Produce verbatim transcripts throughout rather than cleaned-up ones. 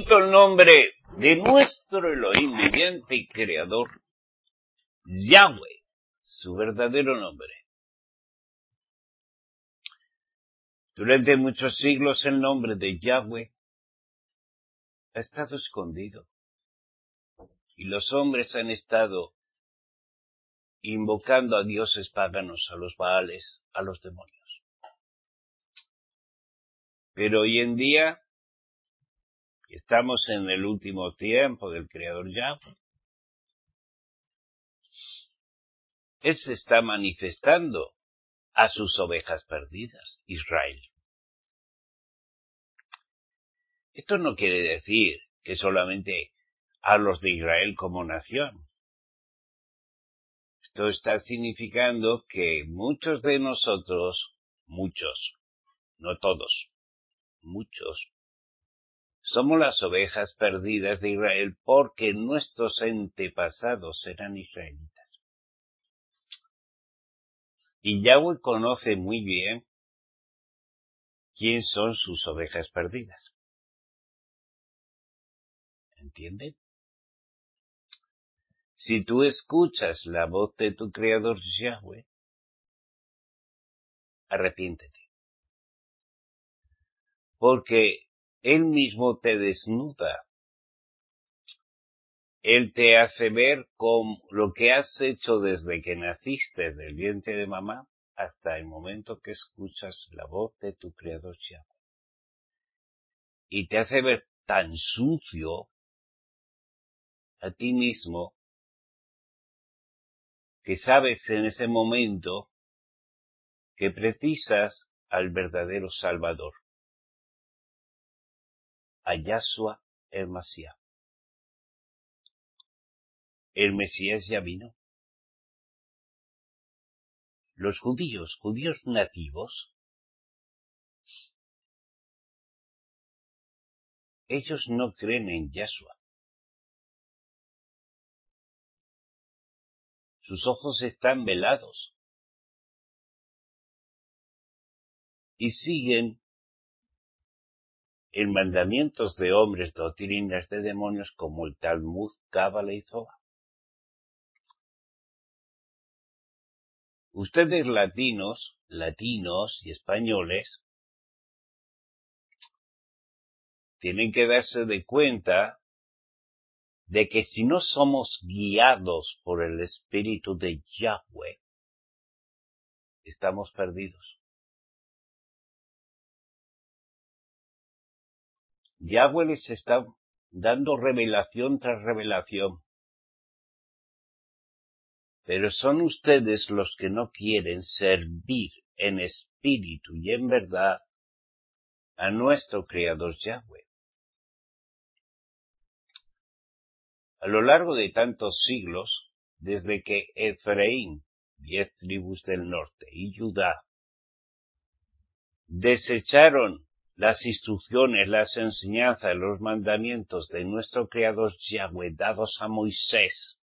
bendito el nombre de nuestro Elohim viviente y creador, Yahweh, su verdadero nombre. Durante muchos siglos el nombre de Yahweh ha estado escondido y los hombres han estado invocando a dioses paganos, a los Baales, a los demonios. Pero hoy en día estamos en el último tiempo del Creador Yahweh. Él se está manifestando a sus ovejas perdidas, Israel. Esto no quiere decir que solamente a los de Israel como nación. Esto está significando que muchos de nosotros, muchos, no todos, muchos, somos las ovejas perdidas de Israel porque nuestros antepasados eran israelitas. Y Yahweh conoce muy bien quién son sus ovejas perdidas. ¿Entienden? Si tú escuchas la voz de tu Creador Yahweh, arrepiéntete. Porque Él mismo te desnuda. Él te hace ver con lo que has hecho desde que naciste del vientre de mamá hasta el momento que escuchas la voz de tu Creador Yahweh. Y te hace ver tan sucio a ti mismo que sabes en ese momento que precisas al verdadero Salvador, a Yahshua el Mashiach. El Mesías ya vino. Los judíos, judíos nativos, ellos no creen en Yahshua. Sus ojos están velados y siguen en mandamientos de hombres, doctrinas de demonios como el Talmud, Cábala y Zohar. Ustedes latinos, latinos y españoles tienen que darse de cuenta de que si no somos guiados por el Espíritu de Yahweh, estamos perdidos. Yahweh les está dando revelación tras revelación. Pero son ustedes los que no quieren servir en espíritu y en verdad a nuestro Creador Yahweh. A lo largo de tantos siglos, desde que Efraín, diez tribus del norte, y Judá desecharon las instrucciones, las enseñanzas, los mandamientos de nuestro Creador Yahweh dados a Moisés,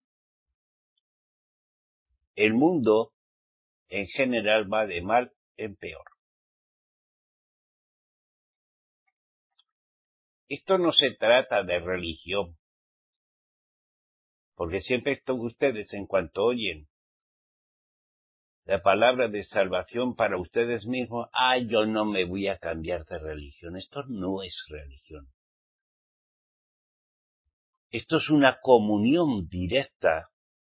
el mundo en general va de mal en peor. Esto no se trata de religión, porque siempre están ustedes, en cuanto oyen la palabra de salvación para ustedes mismos, ah, yo no me voy a cambiar de religión. Esto no es religión. Esto es una comunión directa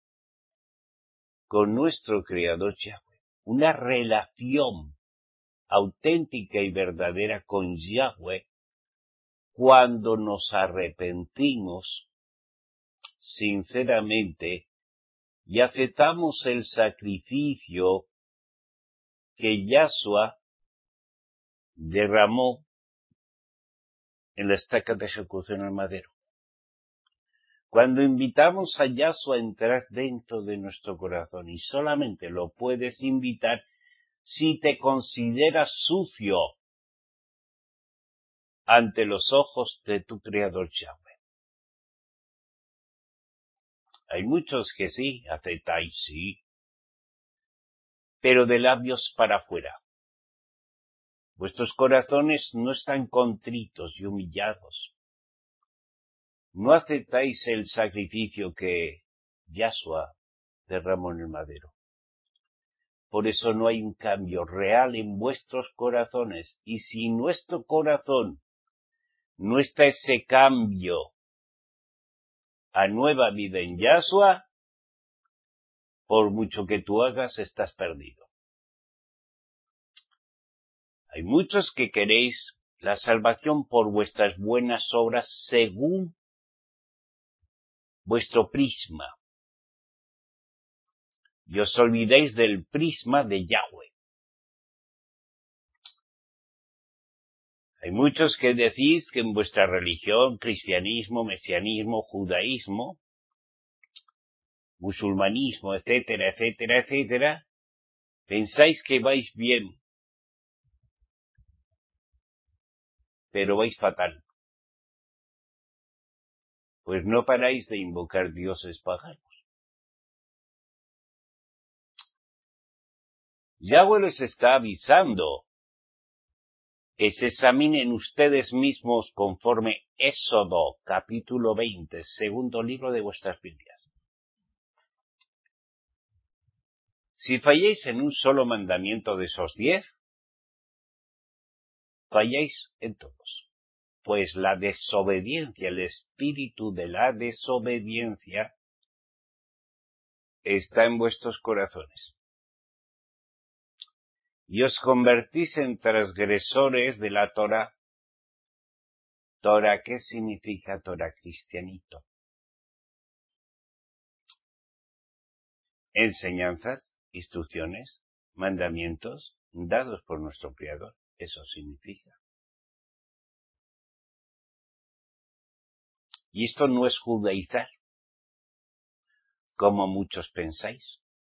con nuestro Creador Yahweh, una relación auténtica y verdadera con Yahweh cuando nos arrepentimos sinceramente y aceptamos el sacrificio que Yahshua derramó en la estaca de ejecución al madero. Cuando invitamos a Yahshua a entrar dentro de nuestro corazón, y solamente lo puedes invitar si te consideras sucio ante los ojos de tu Creador Yahweh. Hay muchos que sí, aceptáis, sí, pero de labios para afuera. Vuestros corazones no están contritos y humillados. no aceptáis el sacrificio que Yahshua derramó en el madero. Por eso no hay un cambio real en vuestros corazones. Y si en nuestro corazón no está ese cambio a nueva vida en Yahshua, por mucho que tú hagas, estás perdido. Hay muchos que queréis la salvación por vuestras buenas obras según vuestro prisma. Y os olvidéis del prisma de Yahweh. Hay muchos que decís que en vuestra religión, cristianismo, mesianismo, judaísmo, musulmanismo, etcétera, etcétera, etcétera, pensáis que vais bien, pero vais fatal. Pues no paráis de invocar dioses paganos. Yahweh les está avisando que se examinen ustedes mismos conforme Éxodo, capítulo veinte, segundo libro de vuestras Biblias. Si falláis en un solo mandamiento de esos diez, falláis en todos. Pues la desobediencia, el espíritu de la desobediencia, está en vuestros corazones. Y os convertís en transgresores de la Torá. Torá, ¿qué significa Torá? Cristianito. Enseñanzas, instrucciones, mandamientos dados por nuestro Creador. Eso significa. Y esto no es judaizar, como muchos pensáis.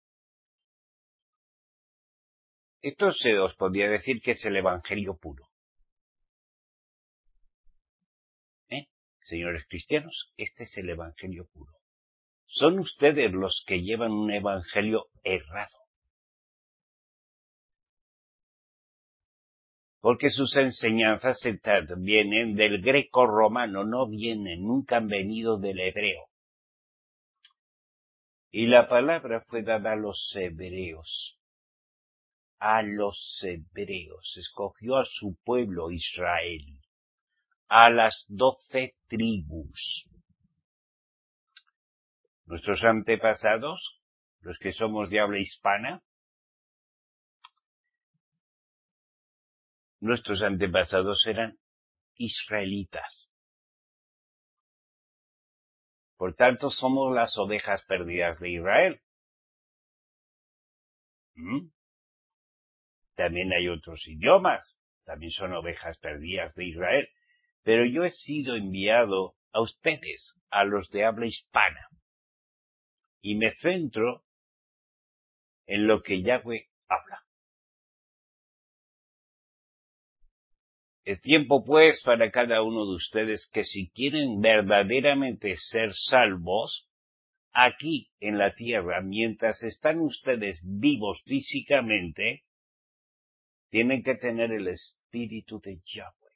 Esto se os podría decir que es el evangelio puro. ¿Eh? Señores cristianos, este es el evangelio puro. Son ustedes los que llevan un evangelio errado. Porque sus enseñanzas vienen del greco-romano, no vienen, nunca han venido del hebreo. Y la palabra fue dada a los hebreos. A los hebreos. Escogió a su pueblo Israel. A las doce tribus. Nuestros antepasados, los que somos de habla hispana, nuestros antepasados eran israelitas. Por tanto, somos las ovejas perdidas de Israel. ¿Mm? También hay otros idiomas, también son ovejas perdidas de Israel. Pero yo he sido enviado a ustedes, a los de habla hispana, y me centro en lo que Yahweh habla. Es tiempo, pues, para cada uno de ustedes que si quieren verdaderamente ser salvos, aquí en la tierra, mientras están ustedes vivos físicamente, tienen que tener el espíritu de Yahweh.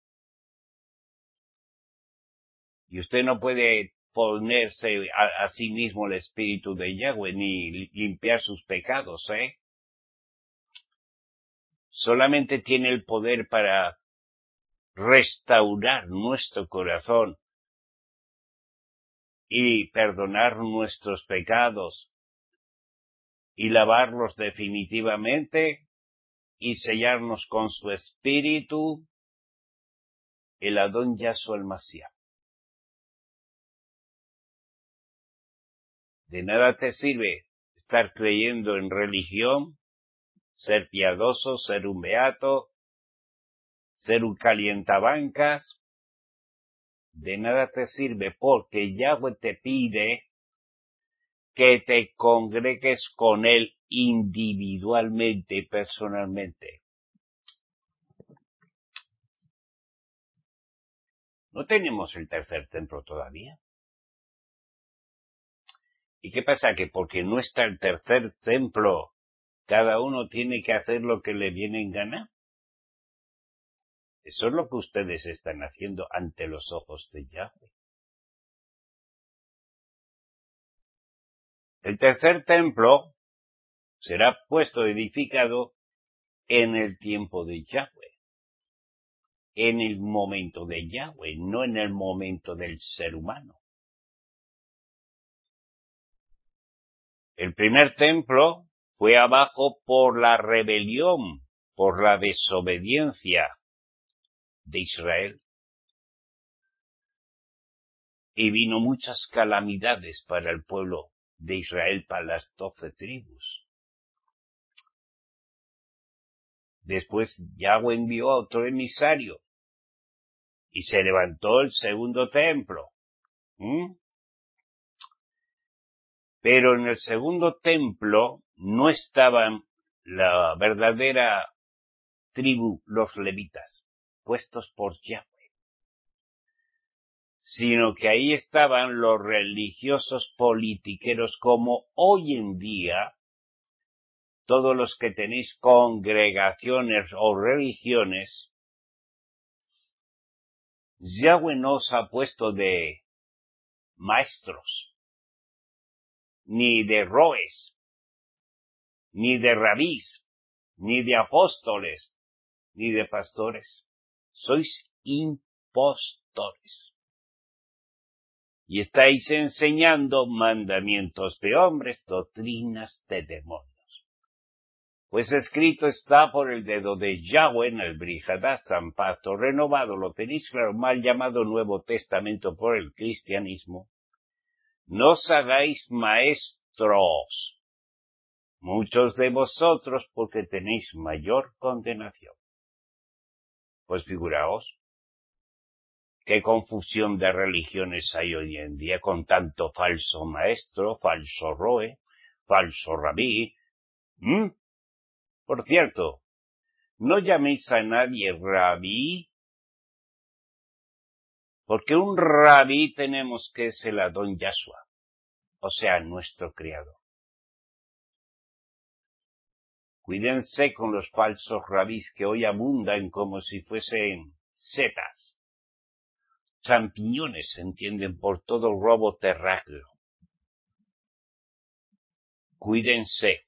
Y usted no puede ponerse a, a sí mismo el espíritu de Yahweh, ni limpiar sus pecados, ¿eh? Solamente tiene el poder para restaurar nuestro corazón y perdonar nuestros pecados y lavarlos definitivamente y sellarnos con su espíritu, el Adón Yahshua el Mashiach. De nada te sirve estar creyendo en religión, ser piadoso, ser un beato, ser un calientabancas. De nada te sirve porque Yahweh te pide que te congregues con Él individualmente y personalmente. ¿No tenemos el tercer templo todavía? ¿Y qué pasa? Que porque no está el tercer templo, cada uno tiene que hacer lo que le viene en gana. Eso es lo que ustedes están haciendo ante los ojos de Yahweh. El tercer templo será puesto edificado en el tiempo de Yahweh, en el momento de Yahweh, no en el momento del ser humano. El primer templo fue abajo por la rebelión, por la desobediencia de Israel. Y vino muchas calamidades para el pueblo de Israel, para las doce tribus. Después Yahweh envió a otro emisario y se levantó el segundo templo. ¿Mm? Pero en el segundo templo no estaban la verdadera tribu, los levitas, puestos por Yahweh, sino que ahí estaban los religiosos politiqueros, como hoy en día todos los que tenéis congregaciones o religiones. Yahweh no os ha puesto de maestros, ni de roes, ni de rabís, ni de apóstoles, ni de pastores. Sois impostores. Y estáis enseñando mandamientos de hombres, doctrinas de demonios. Pues escrito está por el dedo de Yahweh en el Brit Hadashah, pacto renovado, lo tenéis claro, mal llamado Nuevo Testamento por el cristianismo. No os hagáis maestros, muchos de vosotros, porque tenéis mayor condenación. Pues figuraos, qué confusión de religiones hay hoy en día con tanto falso maestro, falso roe, falso rabí. ¿Mm? Por cierto, no llaméis a nadie rabí, porque un rabí tenemos que es el Adón Yahshua, o sea, nuestro Creador. Cuídense con los falsos rabís que hoy abundan como si fuesen setas. Champiñones se entienden por todo el globo terráqueo. Cuídense,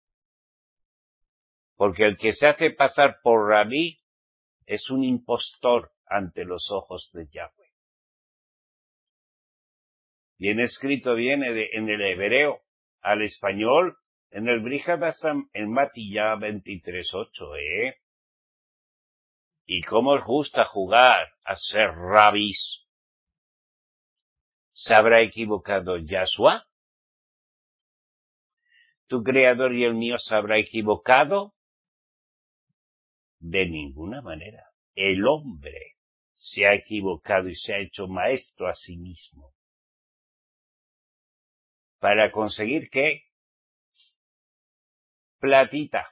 porque el que se hace pasar por rabí es un impostor ante los ojos de Yahweh. Bien escrito viene de, en el hebreo al español, en el Brit Hadashah, en Matillá veintitrés ocho, ¿eh? ¿Y cómo os gusta jugar a ser rabís? ¿Se habrá equivocado Yahshua? ¿Tu creador y el mío se habrá equivocado? De ninguna manera. El hombre se ha equivocado y se ha hecho maestro a sí mismo. ¿Para conseguir qué? Platita.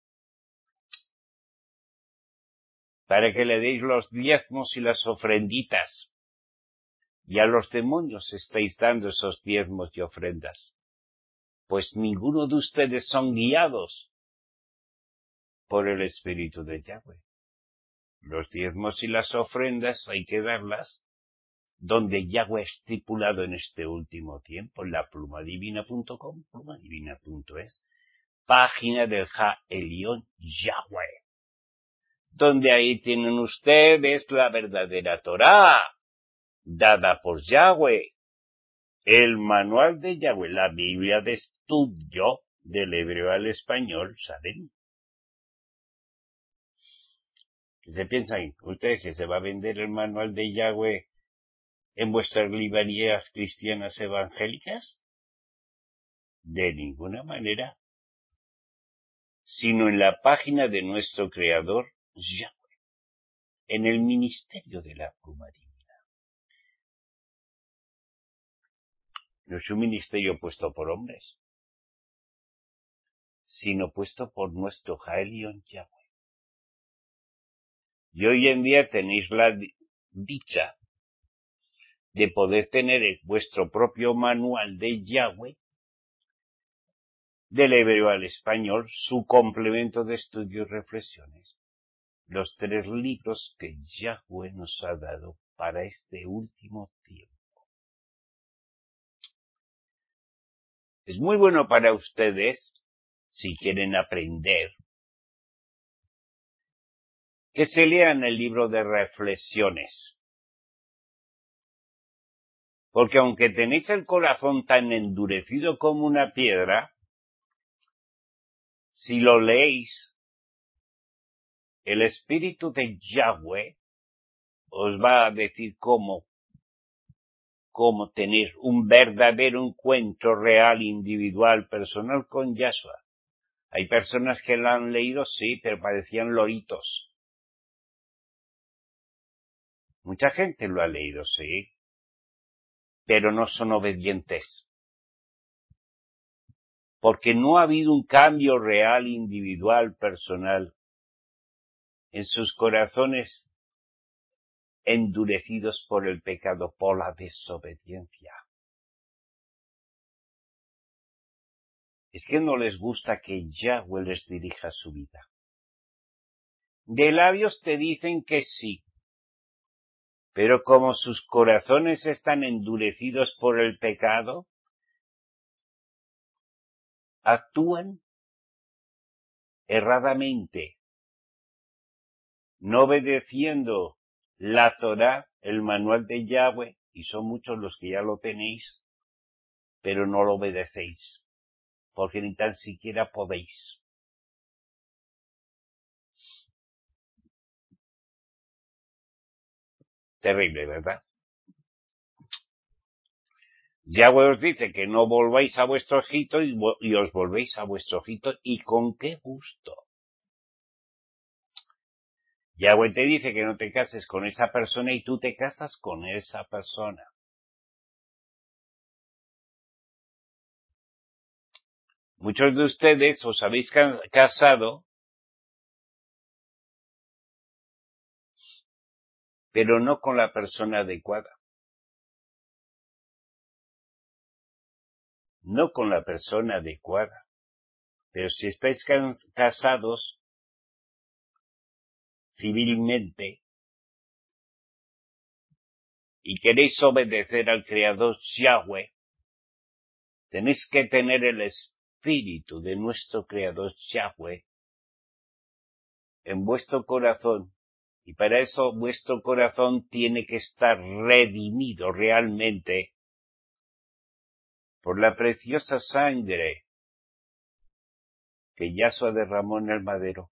Para que le deis los diezmos y las ofrenditas. Y a los demonios estáis dando esos diezmos y ofrendas. Pues ninguno de ustedes son guiados por el Espíritu de Yahweh. Los diezmos y las ofrendas hay que darlas donde Yahweh ha estipulado en este último tiempo, en la plumadivina punto com, plumadivina punto es, página del Ha Elión Yahweh, donde ahí tienen ustedes la verdadera Torá, dada por Yahweh, el manual de Yahweh, la Biblia de estudio del hebreo al español, ¿saben? ¿Qué se piensan ustedes que se va a vender el manual de Yahweh en vuestras librerías cristianas evangélicas? De ninguna manera, sino en la página de nuestro Creador, Yahweh, en el ministerio de la pluma divina. No es un ministerio puesto por hombres, sino puesto por nuestro Ha Elión Yahweh. Y hoy en día tenéis la dicha de poder tener vuestro propio manual de Yahweh, del hebreo al español, su complemento de estudio y reflexiones, los tres libros que Yahweh nos ha dado para este último tiempo. Es muy bueno para ustedes, si quieren aprender, que se lean el libro de reflexiones. Porque aunque tenéis el corazón tan endurecido como una piedra, si lo leéis, el Espíritu de Yahweh os va a decir cómo, cómo tener un verdadero encuentro real, individual, personal con Yahshua. Hay personas que lo han leído, sí, pero parecían loritos. Mucha gente lo ha leído, sí, pero no son obedientes. Porque no ha habido un cambio real, individual, personal, en sus corazones endurecidos por el pecado, por la desobediencia. Es que no les gusta que Yahweh les dirija su vida. De labios te dicen que sí, pero como sus corazones están endurecidos por el pecado, actúan erradamente, no obedeciendo la Torá, el manual de Yahweh, y son muchos los que ya lo tenéis, pero no lo obedecéis, porque ni tan siquiera podéis. Terrible, ¿verdad? Yahweh os dice que no volváis a vuestro Egipto y, y os volvéis a vuestro Egipto, ¿y con qué gusto? Yahweh te dice que no te cases con esa persona y tú te casas con esa persona. Muchos de ustedes os habéis casado, pero no con la persona adecuada. No con la persona adecuada. Pero si estáis casados civilmente y queréis obedecer al Creador Yahweh, tenéis que tener el espíritu de nuestro Creador Yahweh en vuestro corazón. Y para eso vuestro corazón tiene que estar redimido realmente por la preciosa sangre que Yahshua derramó en el madero.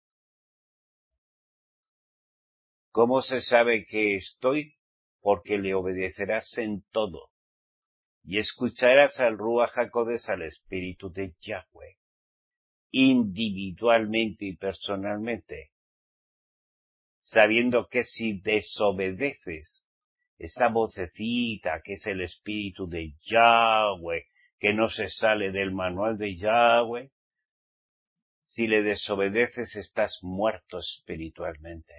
¿Cómo se sabe que estoy? Porque le obedecerás en todo y escucharás al Ruach HaKodesh, al Espíritu de Yahweh, individualmente y personalmente, sabiendo que si desobedeces esa vocecita que es el Espíritu de Yahweh, que no se sale del manual de Yahweh, si le desobedeces estás muerto espiritualmente.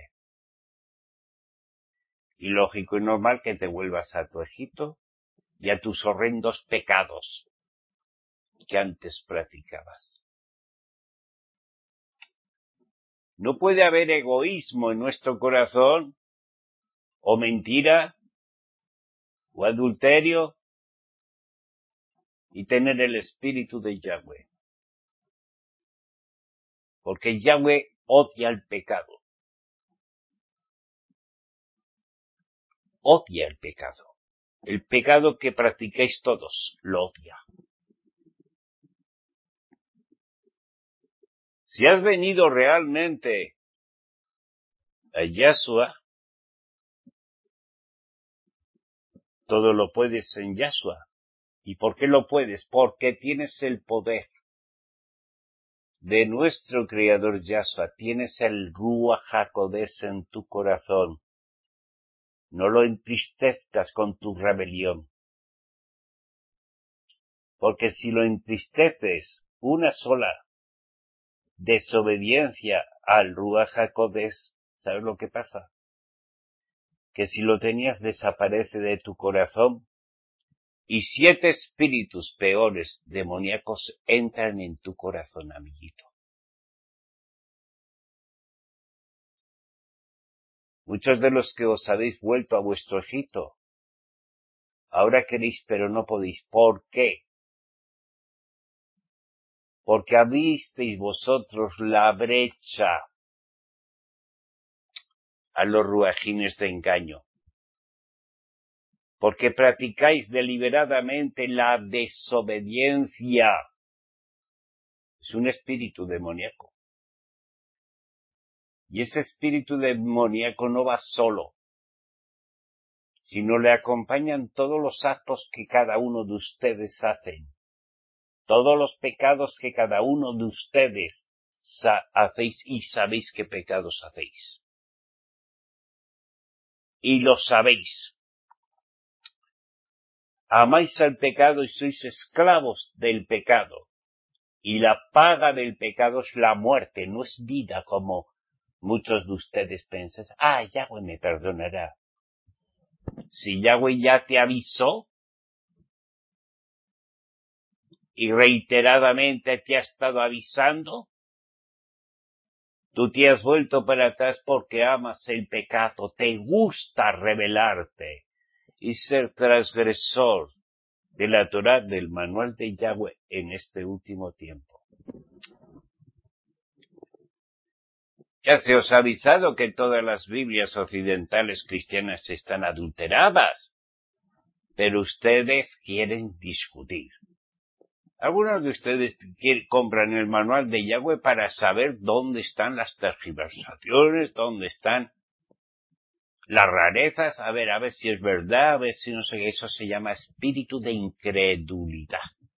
Y lógico y normal que te vuelvas a tu Egipto y a tus horrendos pecados que antes practicabas. No puede haber egoísmo en nuestro corazón, o mentira, o adulterio, y tener el espíritu de Yahweh. Porque Yahweh odia el pecado. Odia el pecado. El pecado que practicáis todos, lo odia. Si has venido realmente a Yahshua, todo lo puedes en Yahshua. ¿Y por qué lo puedes? Porque tienes el poder de nuestro Creador Yahshua. Tienes el Ruach HaKodesh en tu corazón. No lo entristezcas con tu rebelión. Porque si lo entristeces una sola desobediencia al Ruach HaKodesh, ¿sabes lo que pasa? Que si lo tenías desaparece de tu corazón y siete espíritus peores demoníacos entran en tu corazón, amiguito. Muchos de los que os habéis vuelto a vuestro Egipto, ahora queréis pero no podéis. ¿Por qué? porque abristeis vosotros la brecha a los ruajines de engaño, porque practicáis deliberadamente la desobediencia. Es un espíritu demoníaco. Y ese espíritu demoníaco no va solo, sino le acompañan todos los actos que cada uno de ustedes hacen, todos los pecados que cada uno de ustedes hacéis y sabéis qué pecados hacéis. Y lo sabéis. Amáis al pecado y sois esclavos del pecado. Y la paga del pecado es la muerte, no es vida como muchos de ustedes piensan. Ah, Yahweh me perdonará. Si Yahweh ya te avisó y reiteradamente te ha estado avisando, tú te has vuelto para atrás porque amas el pecado, te gusta rebelarte y ser transgresor de la Torá, del manual de Yahweh en este último tiempo. Ya se os ha avisado que todas las Biblias occidentales cristianas están adulteradas, pero ustedes quieren discutir. Algunos de ustedes quieren, compran el manual de Yahweh para saber dónde están las tergiversaciones, dónde están las rarezas, a ver, a ver si es verdad, a ver si no sé qué. Eso se llama espíritu de incredulidad.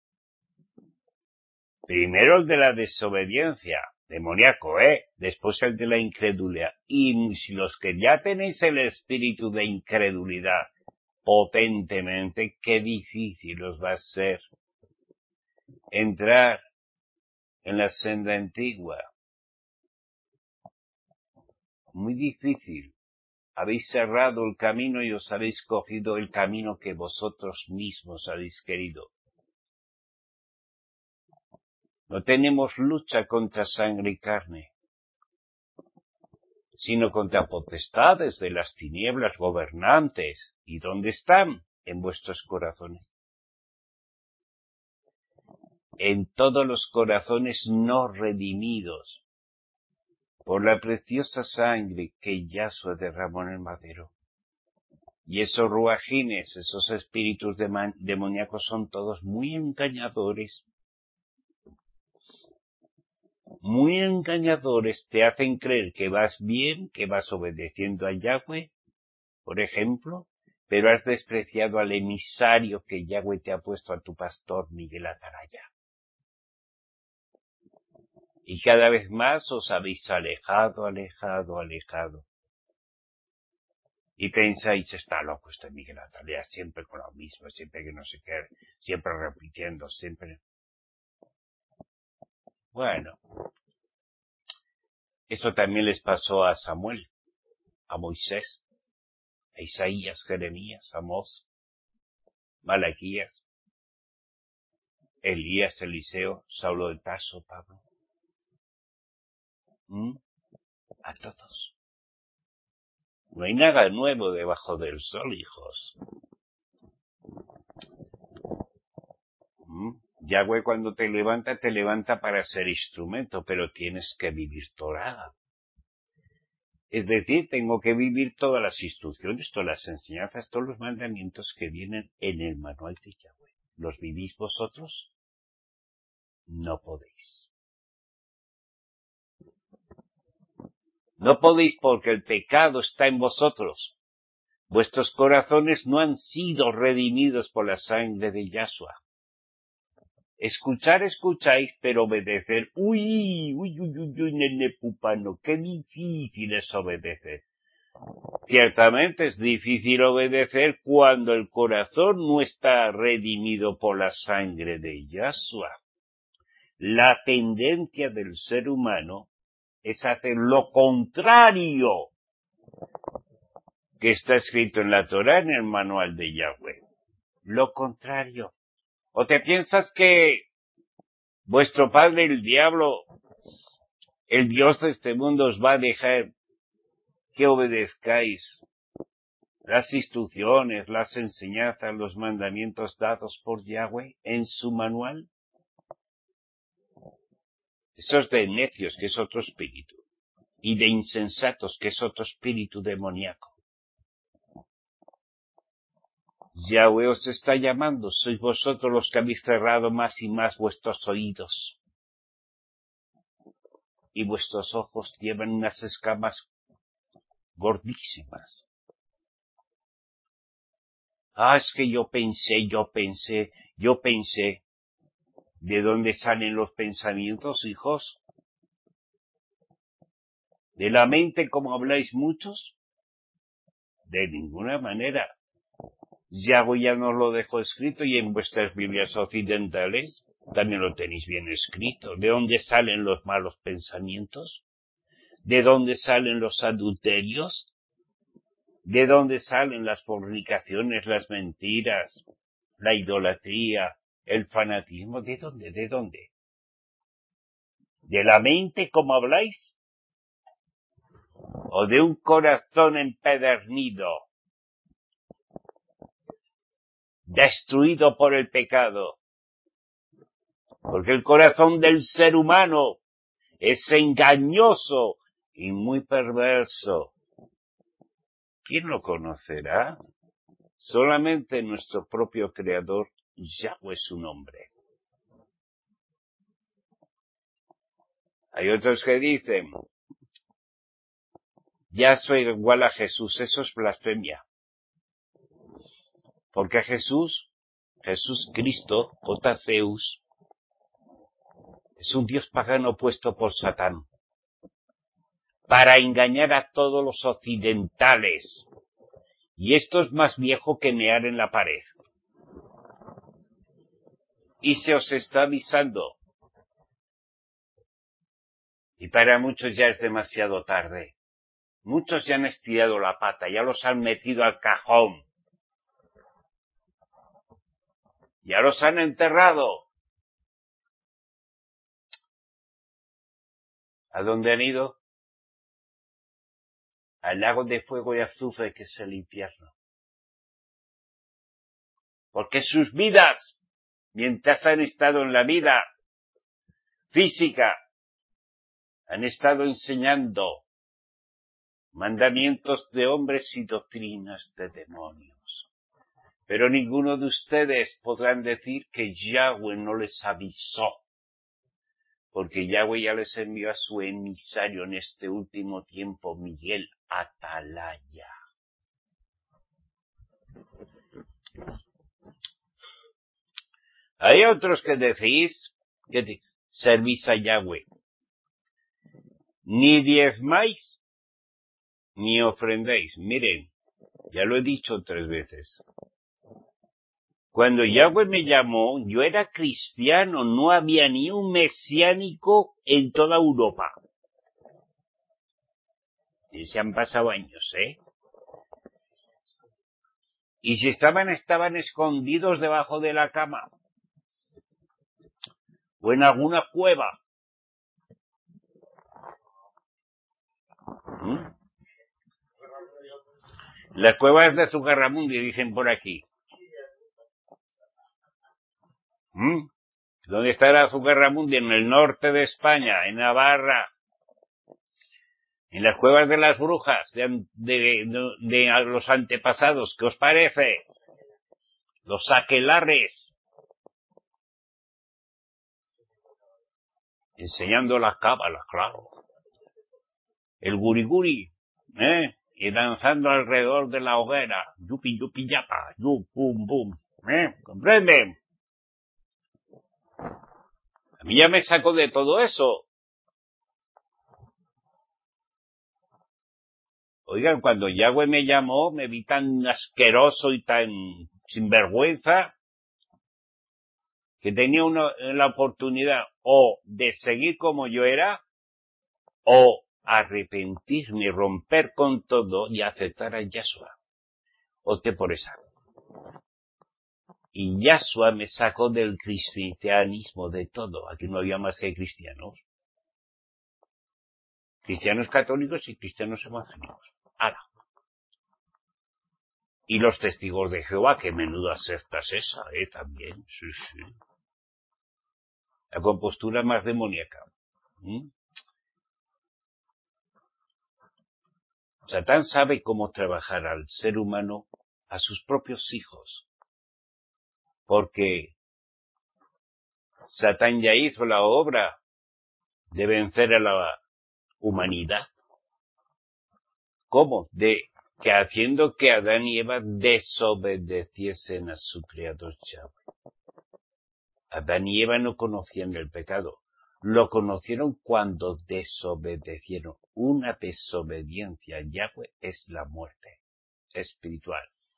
Primero el de la desobediencia, demoníaco, ¿eh? Después el de la incredulidad. Y si los que ya tenéis el espíritu de incredulidad potentemente, qué difícil os va a ser entrar en la senda antigua. Muy difícil. Habéis cerrado el camino y os habéis cogido el camino que vosotros mismos habéis querido. No tenemos lucha contra sangre y carne, sino contra potestades de las tinieblas gobernantes. ¿Y dónde están? En vuestros corazones. En todos los corazones no redimidos por la preciosa sangre que Yahshua derramó en el madero. Y esos ruajines, esos espíritus demoníacos son todos muy engañadores. Muy engañadores, te hacen creer que vas bien, que vas obedeciendo a Yahweh, por ejemplo, pero has despreciado al emisario que Yahweh te ha puesto, a tu pastor Miguel Ataraya. Y cada vez más os habéis alejado, alejado, alejado. Y pensáis, está loco este Miguel Ataraya, siempre con lo mismo, siempre que no sé qué, siempre repitiendo, siempre. Bueno, eso también les pasó a Samuel, a Moisés, a Isaías, Jeremías, Amós, Malaquías, Elías, Eliseo, Saulo de Tarso, Pablo. ¿Mm? A todos. No hay nada nuevo debajo del sol, hijos. ¿Mm? Yahweh cuando te levanta, te levanta para ser instrumento, pero tienes que vivir Torah. Es decir, tengo que vivir todas las instrucciones, todas las enseñanzas, todos los mandamientos que vienen en el manual de Yahweh. ¿Los vivís vosotros? No podéis. No podéis porque el pecado está en vosotros. Vuestros corazones no han sido redimidos por la sangre de Yahshua. Escuchar escucháis, pero obedecer, uy, uy, uy, uy, uy, nene pupano, qué difícil es obedecer. Ciertamente es difícil obedecer cuando el corazón no está redimido por la sangre de Yahshua. La tendencia del ser humano es hacer lo contrario que está escrito en la Torá, en el manual de Yahweh. Lo contrario. ¿O te piensas que vuestro padre, el diablo, el Dios de este mundo, os va a dejar que obedezcáis las instrucciones, las enseñanzas, los mandamientos dados por Yahweh en su manual? Esos de necios, que es otro espíritu. Y de insensatos, que es otro espíritu demoníaco. Yahweh os está llamando, sois vosotros los que habéis cerrado más y más vuestros oídos. Y vuestros ojos llevan unas escamas gordísimas. Ah, es que yo pensé, yo pensé, yo pensé. ¿De dónde salen los pensamientos, hijos? ¿De la mente como habláis muchos? De ninguna manera. Yahweh ya nos lo dejó escrito y en vuestras Biblias occidentales también lo tenéis bien escrito. ¿De dónde salen los malos pensamientos? ¿De dónde salen los adulterios? ¿De dónde salen las fornicaciones, las mentiras, la idolatría, el fanatismo? ¿De dónde? ¿De dónde? ¿De la mente como habláis? ¿O de un corazón empedernido, destruido por el pecado? Porque el corazón del ser humano es engañoso y muy perverso. ¿Quién lo conocerá? Solamente nuestro propio Creador, Yahweh es su nombre. Hay otros que dicen, ya soy igual a Jesús, eso es blasfemia. Porque Jesús, Jesús Cristo, Jotaceus, es un dios pagano puesto por Satán para engañar a todos los occidentales. Y esto es más viejo que mear en la pared. Y se os está avisando. Y para muchos ya es demasiado tarde. Muchos ya han estirado la pata, ya los han metido al cajón. Ya los han enterrado. ¿A dónde han ido? Al lago de fuego y azufre que es el infierno. Porque sus vidas, mientras han estado en la vida física, han estado enseñando mandamientos de hombres y doctrinas de demonios. Pero ninguno de ustedes podrán decir que Yahweh no les avisó, porque Yahweh ya les envió a su emisario en este último tiempo, Miguel Atalaya. Hay otros que decís que servís a Yahweh. Ni diezmáis, ni ofrendéis. Miren, ya lo he dicho tres veces. Cuando Yahweh me llamó, yo era cristiano, no había ni un mesiánico en toda Europa. Y se han pasado años, ¿eh? Y si estaban, estaban escondidos debajo de la cama. O en alguna cueva. ¿Mm? Las cuevas de Zugarramundi, dicen por aquí. ¿Mm? ¿Dónde está la Zugarramundi? En el norte de España, en Navarra. En las cuevas de las brujas, de, de, de, de los antepasados. ¿Qué os parece? Los aquelarres. Enseñando la cábala, claro. El guriguri, ¿eh? Y danzando alrededor de la hoguera. Yupi, yupi, yapa. Yup, pum, pum. ¿Eh? ¿Comprenden? A mí ya me sacó de todo eso. Oigan, cuando Yahweh me llamó, me vi tan asqueroso y tan sinvergüenza que tenía una, la oportunidad o de seguir como yo era o arrepentirme, romper con todo y aceptar a Yahshua. Opté por esa. Y Yahshua me sacó del cristianismo, de todo. Aquí no había más que cristianos. Cristianos católicos y cristianos evangélicos. ¡Hala! Y los testigos de Jehová, que menuda secta es esa, ¿eh? También, sí, sí. La compostura más demoníaca. ¿Mm? Satán sabe cómo trabajar al ser humano, a sus propios hijos, porque Satán ya hizo la obra de vencer a la humanidad. ¿Cómo? De que haciendo que Adán y Eva desobedeciesen a su Creador Yahweh. Adán y Eva no conocían el pecado, lo conocieron cuando desobedecieron. Una desobediencia a Yahweh es la muerte espiritual.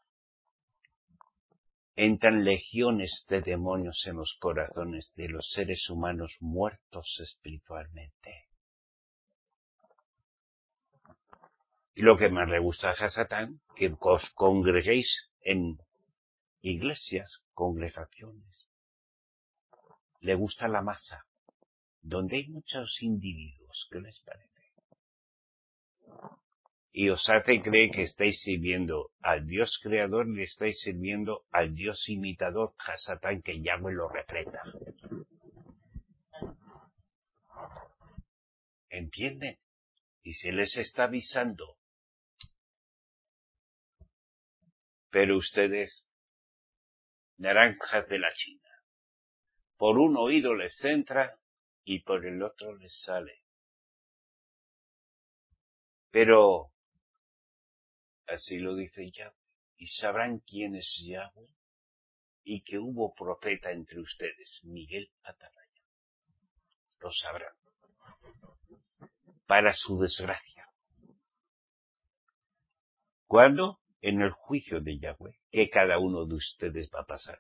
Entran legiones de demonios en los corazones de los seres humanos muertos espiritualmente. Y lo que más le gusta a Satán, que os congreguéis en iglesias, congregaciones. Le gusta la masa, donde hay muchos individuos. ¿Qué les parece? Y os hace creer que estáis sirviendo al Dios creador y le estáis sirviendo al Dios imitador, a Satán, que Yahweh lo reprenda. ¿Entienden? Y se les está avisando. Pero ustedes, naranjas de la China, por un oído les entra y por el otro les sale. Pero, así lo dice Yahweh, y sabrán quién es Yahweh, y que hubo profeta entre ustedes, Miguel Atalaya. Lo sabrán. Para su desgracia. ¿Cuándo? En el juicio de Yahweh, que cada uno de ustedes va a pasar.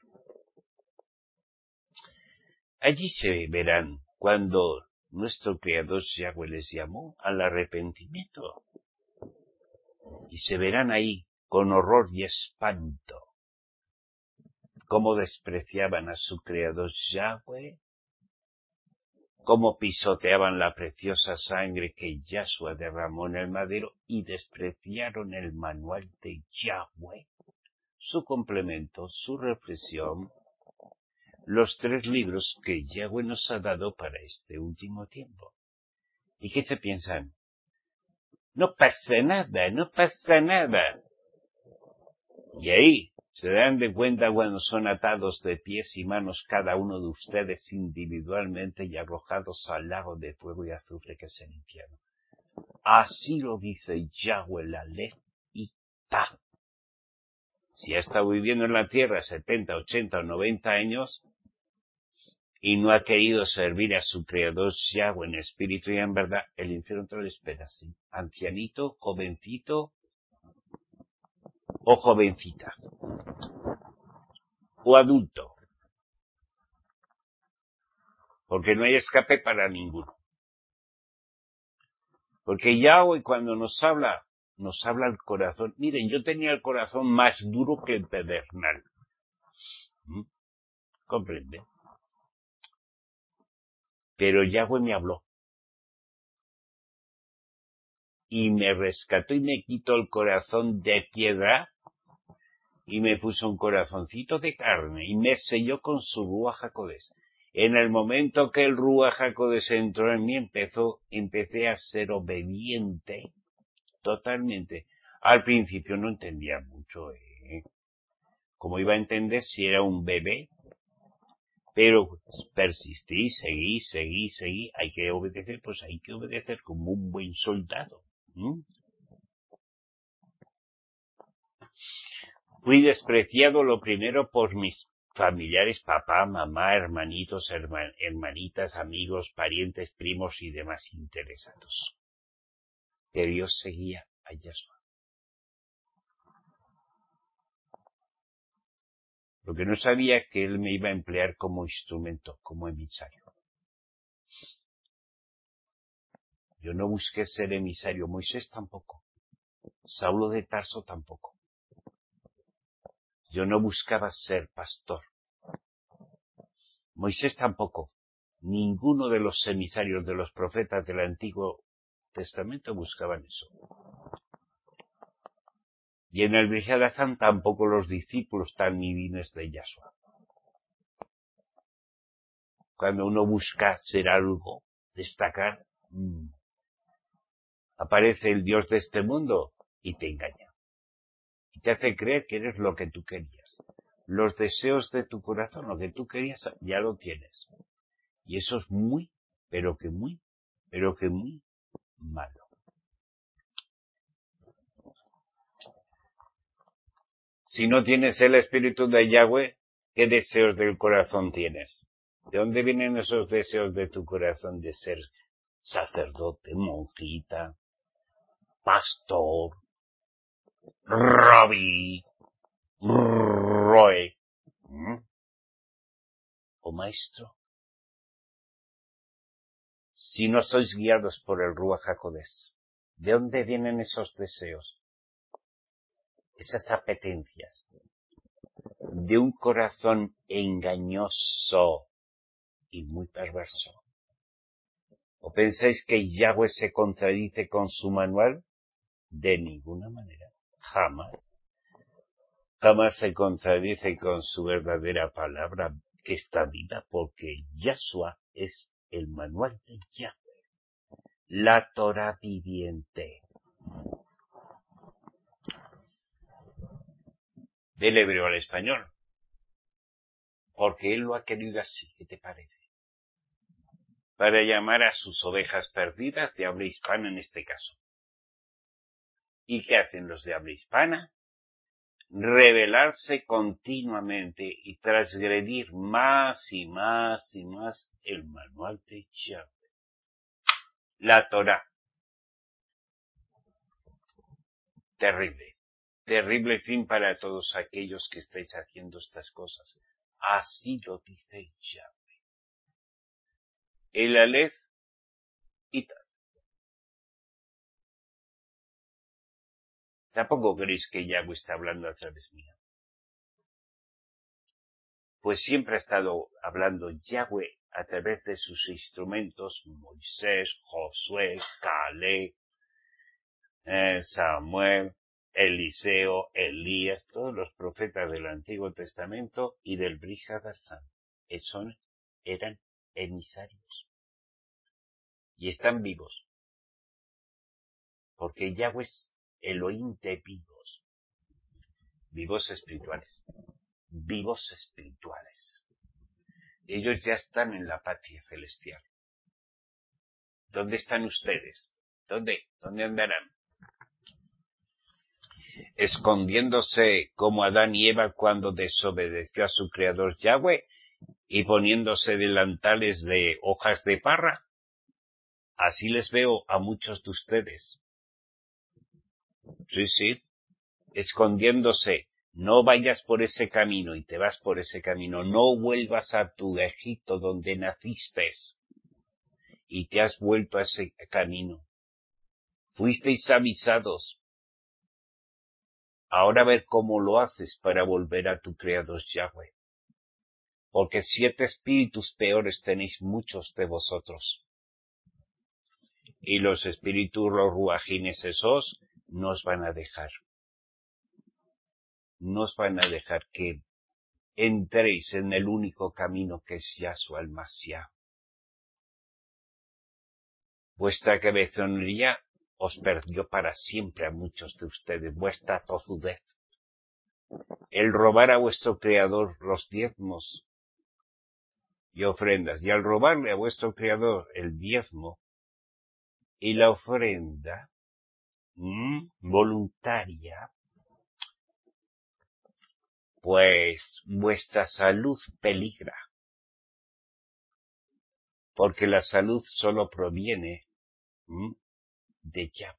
Allí se verán cuando nuestro Creador Yahweh les llamó al arrepentimiento. Y se verán ahí con horror y espanto cómo despreciaban a su Creador Yahweh, cómo pisoteaban la preciosa sangre que Yahshua derramó en el madero y despreciaron el manual de Yahweh, su complemento, su reflexión, los tres libros que Yahweh nos ha dado para este último tiempo. ¿Y qué se piensan? No pasa nada, no pasa nada. Y ahí se dan de cuenta cuando son atados de pies y manos cada uno de ustedes individualmente y arrojados al lago de fuego y azufre que es el infierno. Así lo dice Yahweh la ley y ta. Si ha estado viviendo en la tierra setenta, ochenta o noventa años y no ha querido servir a su Creador Yahweh en espíritu y en verdad, el infierno te lo espera, sí. Ancianito, jovencito o jovencita. O adulto. Porque no hay escape para ninguno. Porque Yahweh cuando nos habla, nos habla al corazón. Miren, yo tenía el corazón más duro que el pedernal. ¿Mm? ¿Comprende? Pero Yahweh me habló. Y me rescató y me quitó el corazón de piedra y me puso un corazoncito de carne y me selló con su Ruach HaKodesh. En el momento que el Ruach HaKodesh entró en mí, empezó, empecé a ser obediente totalmente. Al principio no entendía mucho, ¿eh? ¿Cómo iba a entender si era un bebé? Pero persistí, seguí, seguí, seguí. Hay que obedecer, pues hay que obedecer como un buen soldado. ¿Mm? Fui despreciado lo primero por mis familiares, papá, mamá, hermanitos, herman, hermanitas, amigos, parientes, primos y demás interesados. Que Dios seguía a Yahshua. Lo que no sabía es que Él me iba a emplear como instrumento, como emisario. Yo no busqué ser emisario, Moisés tampoco, Saulo de Tarso tampoco. Yo no buscaba ser pastor. Moisés tampoco. Ninguno de los emisarios de los profetas del Antiguo Testamento buscaban eso. Y en el Brit Hadashah tampoco los discípulos tan divinos de Yahshua. Cuando uno busca ser algo, destacar, mmm, aparece el Dios de este mundo y te engaña. Y te hace creer que eres lo que tú querías. Los deseos de tu corazón, lo que tú querías, ya lo tienes. Y eso es muy, pero que muy, pero que muy malo. Si no tienes el espíritu de Yahweh, ¿qué deseos del corazón tienes? ¿De dónde vienen esos deseos de tu corazón de ser sacerdote, monjita, pastor, rabí, roe, ¿Mm? o maestro? Si no sois guiados por el Ruach HaKodesh, ¿de dónde vienen esos deseos? Esas apetencias de un corazón engañoso y muy perverso. ¿O pensáis que Yahweh se contradice con su manual? De ninguna manera. Jamás. Jamás se contradice con su verdadera palabra que está viva, porque Yahshua es el manual de Yahweh, la Torah viviente. Del hebreo al español. Porque él lo ha querido así, ¿qué te parece? Para llamar a sus ovejas perdidas de habla hispana en este caso. ¿Y qué hacen los de habla hispana? Rebelarse continuamente y transgredir más y más y más el manual de Yahweh, la Torah. Terrible, terrible fin para todos aquellos que estáis haciendo estas cosas. Así lo dice Yahweh. El Aleph y Tad. Tampoco creéis que Yahweh está hablando a través mía. Pues siempre ha estado hablando Yahweh a través de sus instrumentos, Moisés, Josué, Caleb, eh, Samuel, Eliseo, Elías, todos los profetas del Antiguo Testamento y del Brit Hadashah. Son, eran emisarios. Y están vivos. Porque Yahweh es Elohim de vivos. Vivos espirituales. Vivos espirituales. Ellos ya están en la patria celestial. ¿Dónde están ustedes? ¿Dónde? ¿Dónde andarán? Escondiéndose como Adán y Eva cuando desobedeció a su creador Yahweh y poniéndose delantales de hojas de parra. Así les veo a muchos de ustedes. Sí, sí. Escondiéndose. No vayas por ese camino y te vas por ese camino. No vuelvas a tu Egipto donde naciste y te has vuelto a ese camino. Fuisteis avisados. Ahora ver cómo lo haces para volver a tu creador Yahweh. Porque siete espíritus peores tenéis muchos de vosotros. Y los espíritus, los ruajines esos, no os van a dejar. No os van a dejar que entréis en el único camino que es Yahshua el Mashiach. Vuestra cabezonería os perdió para siempre a muchos de ustedes, vuestra tozudez. El robar a vuestro creador los diezmos y ofrendas, y al robarle a vuestro creador el diezmo y la ofrenda ¿Mm? voluntaria, pues vuestra salud peligra, porque la salud solo proviene ¿Mm? de Yahweh.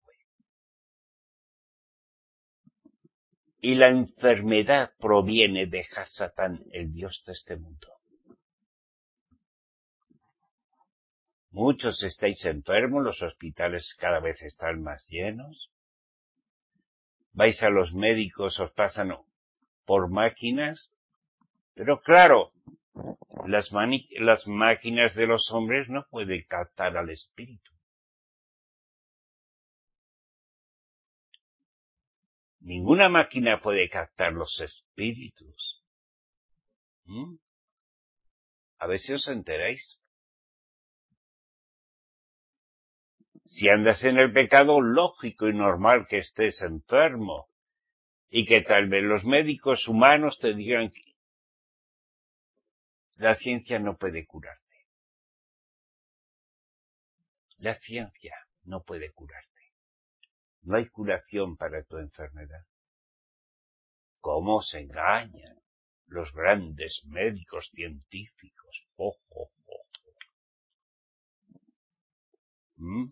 Y la enfermedad proviene de Hasatán, el Dios de este mundo. Muchos estáis enfermos, los hospitales cada vez están más llenos. Vais a los médicos, os pasan por máquinas, pero claro, las, mani- las máquinas de los hombres no pueden captar al espíritu. Ninguna máquina puede captar los espíritus. ¿Mm? A ver si os enteráis. Si andas en el pecado, lógico y normal que estés enfermo y que tal vez los médicos humanos te digan que la ciencia no puede curarte. La ciencia no puede curarte. No hay curación para tu enfermedad. ¿Cómo se engañan los grandes médicos científicos? ¡Oh, oh, oh! ¿Mm?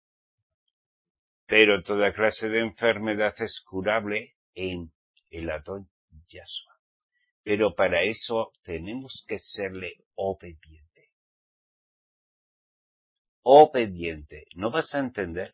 Pero toda clase de enfermedad es curable en el Adón Yahshua. Pero para eso tenemos que serle obediente. Obediente. No vas a entender.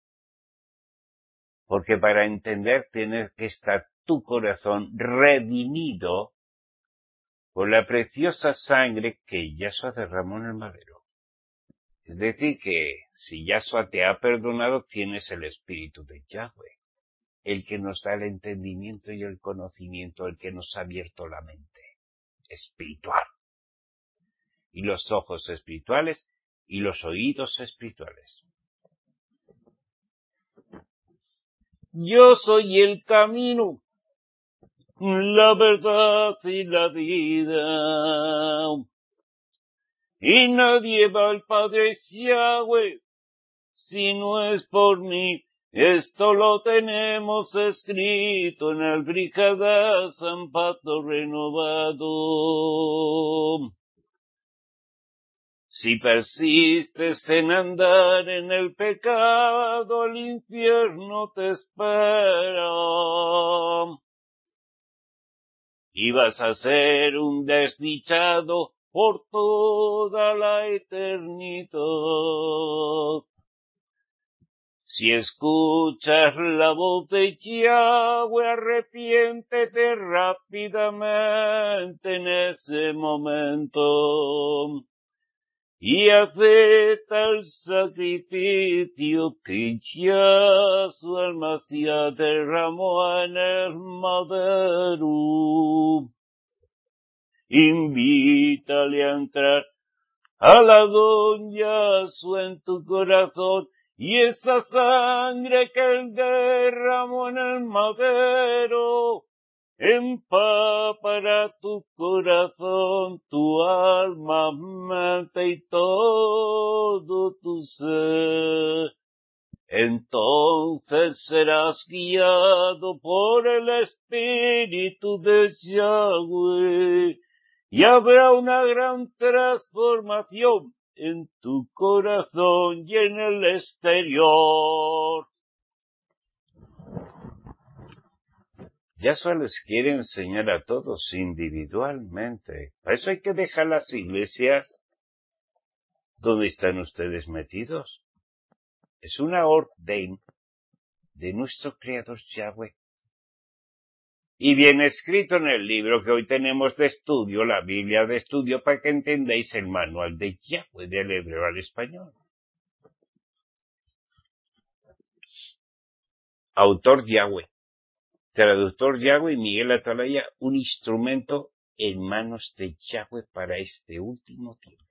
Porque para entender tienes que estar tu corazón redimido por la preciosa sangre que Yahshua derramó en el madero. Es decir, que si Yahshua te ha perdonado, tienes el Espíritu de Yahweh, el que nos da el entendimiento y el conocimiento, el que nos ha abierto la mente espiritual, y los ojos espirituales, y los oídos espirituales. Yo soy el camino, la verdad y la vida. Y nadie va al Padre Yahweh si no es por mí. Esto lo tenemos escrito en el Bricada San Pacto Renovado. Si persistes en andar en el pecado, el infierno te espera. Y vas a ser un desdichado por toda la eternidad. Si escuchas la voz de Yahweh, arrepiéntete rápidamente en ese momento y acepta el sacrificio que Yahshua el Mashiach derramó en el madero. Invítale a entrar al Adón Yahshua en tu corazón, y esa sangre que él derramó en el madero empapará tu corazón, tu alma, mente y todo tu ser. Entonces serás guiado por el Espíritu de Yahweh, y habrá una gran transformación en tu corazón y en el exterior. Yahshua les quiere enseñar a todos individualmente. Para eso hay que dejar las iglesias donde están ustedes metidos. Es una orden de nuestro Creador Yahweh. Y viene escrito en el libro que hoy tenemos de estudio, la Biblia de estudio, para que entendáis el manual de Yahweh, del hebreo al español. Autor Yahweh, traductor Yahweh, Miguel Atalaya, un instrumento en manos de Yahweh para este último tiempo.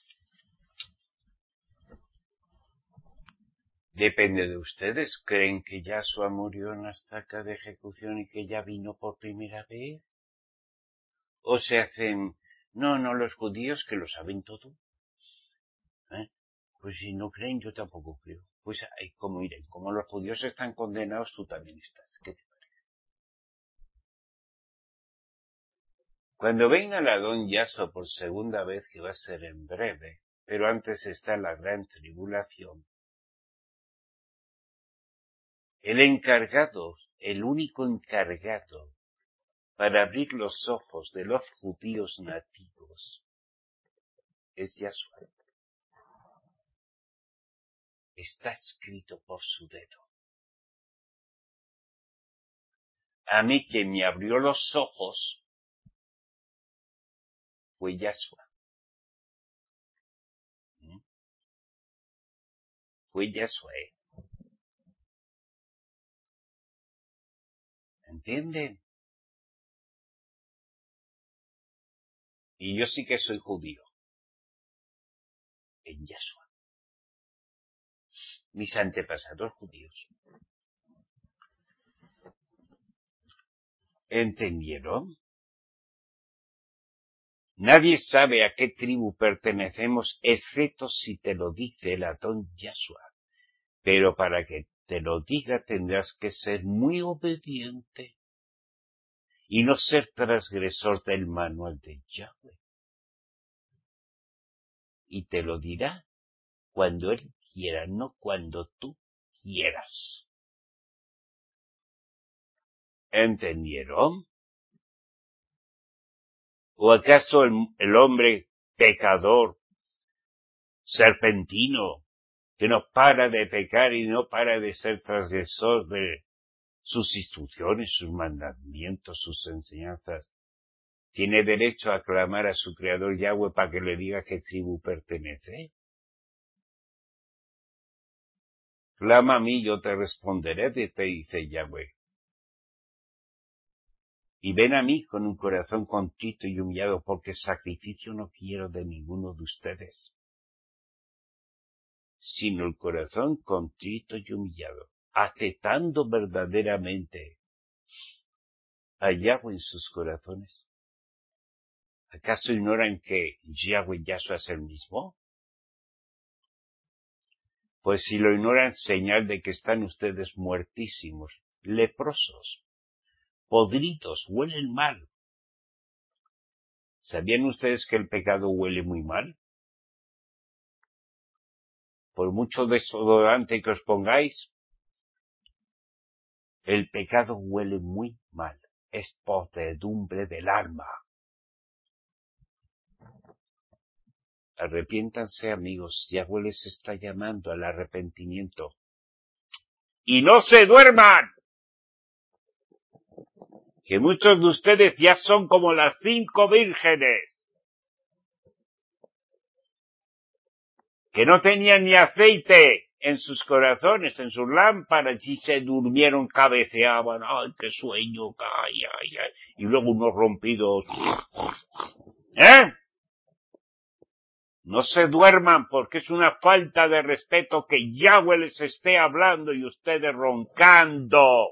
Depende de ustedes. ¿Creen que Yahshua murió en la estaca de ejecución y que ya vino por primera vez? ¿O se hacen, no, no, los judíos que lo saben todo? ¿Eh? Pues si no creen, yo tampoco creo. Pues como miren, como los judíos están condenados, tú también estás. ¿Qué te parece? Cuando venga el Adón Yahshua por segunda vez, que va a ser en breve, pero antes está la gran tribulación, el encargado, el único encargado para abrir los ojos de los judíos nativos es Yahshua. Está escrito por su dedo. A mí quien me abrió los ojos fue Yahshua. ¿Mm? Fue Yahshua. ¿Entienden? Y yo sí que soy judío. En Yahshua. mis antepasados judíos. ¿Entendieron? Nadie sabe a qué tribu pertenecemos, excepto si te lo dice el Adón Yahshua. Pero para que te lo diga tendrás que ser muy obediente y no ser transgresor del manual de Yahweh. Y te lo dirá cuando Él quiera, no cuando tú quieras. ¿Entendieron? ¿O acaso el, el hombre pecador, serpentino, que no para de pecar y no para de ser transgresor de sus instrucciones, sus mandamientos, sus enseñanzas, tiene derecho a clamar a su creador Yahweh para que le diga qué tribu pertenece? Clama a mí, yo te responderé, te dice Yahweh. Y ven a mí con un corazón contrito y humillado, porque sacrificio no quiero de ninguno de ustedes, sino el corazón contrito y humillado, aceptando verdaderamente a Yahweh en sus corazones. ¿Acaso ignoran que Yahweh Yahshua es el mismo? Pues si lo ignoran, señal de que están ustedes muertísimos, leprosos, podridos, huelen mal. ¿Sabían ustedes que el pecado huele muy mal? Por mucho desodorante que os pongáis, el pecado huele muy mal. Es podredumbre del alma. Arrepiéntanse, amigos, Yahweh les está llamando al arrepentimiento. ¡Y no se duerman! Que muchos de ustedes ya son como las cinco vírgenes, que no tenían ni aceite en sus corazones, en sus lámparas, y se durmieron, cabeceaban, ¡ay, qué sueño! ¡Ay, ay, ay! Y luego unos rompidos. ¿Eh? No se duerman, porque es una falta de respeto que Yahweh les esté hablando y ustedes roncando.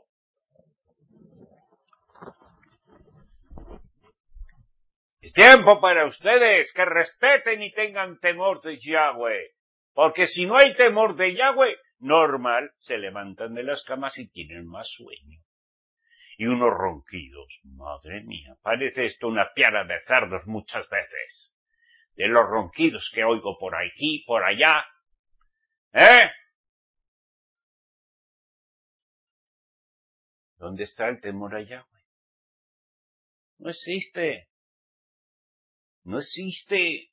Es tiempo para ustedes que respeten y tengan temor de Yahweh, porque si no hay temor de Yahweh, normal, se levantan de las camas y tienen más sueño. Y unos ronquidos, madre mía, parece esto una piara de cerdos muchas veces, de los ronquidos que oigo por aquí, por allá. ¿Eh? ¿Dónde está el temor a Yahweh? No existe. No existe.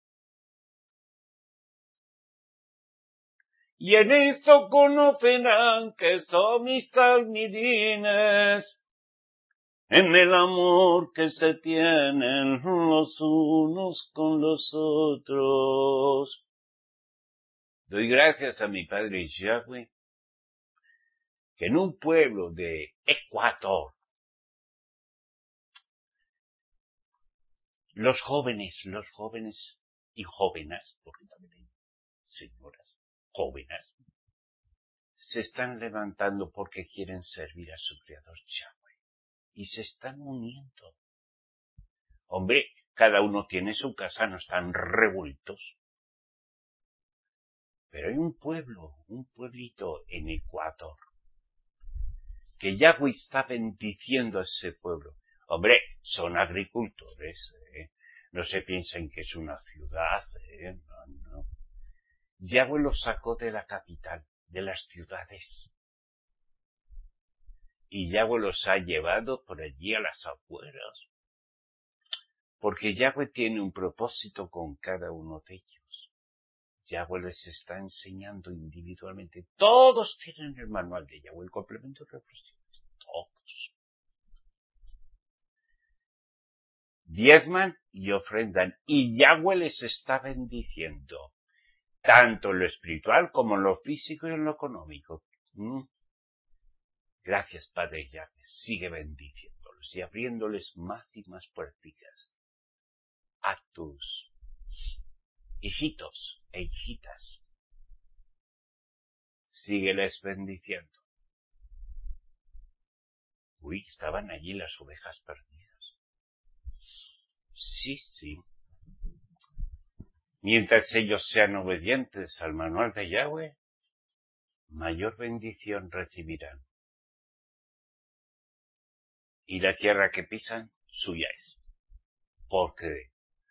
Y en esto conocerán que son mis talmidines, en el amor que se tienen los unos con los otros. Doy gracias a mi Padre Yahweh, que en un pueblo de Ecuador, los jóvenes, los jóvenes y jóvenes, porque también hay señoras jóvenes, se están levantando porque quieren servir a su Creador Yahweh y se están uniendo. Hombre, cada uno tiene su casa, no están revueltos. Pero hay un pueblo, un pueblito en Ecuador, que Yahweh está bendiciendo a ese pueblo. Hombre, son agricultores, ¿eh? No se piensen que es una ciudad, ¿eh? No, no. Yahweh los sacó de la capital, de las ciudades. Y Yahweh los ha llevado por allí a las afueras. Porque Yahweh tiene un propósito con cada uno de ellos. Yahweh les está enseñando individualmente. Todos tienen el manual de Yahweh, el complemento de reflexiones. Todos. Diezman y ofrendan. Y Yahweh les está bendiciendo. Tanto en lo espiritual como en lo físico y en lo económico. ¿Mm? Gracias, Padre Yahweh. Sigue bendiciéndolos y abriéndoles más y más puerticas a tus hijitos e hijitas. sígueles bendiciendo. Uy, estaban allí las ovejas perdidas. Sí, sí. Mientras ellos sean obedientes al manual de Yahweh, mayor bendición recibirán. Y la tierra que pisan, suya es. Porque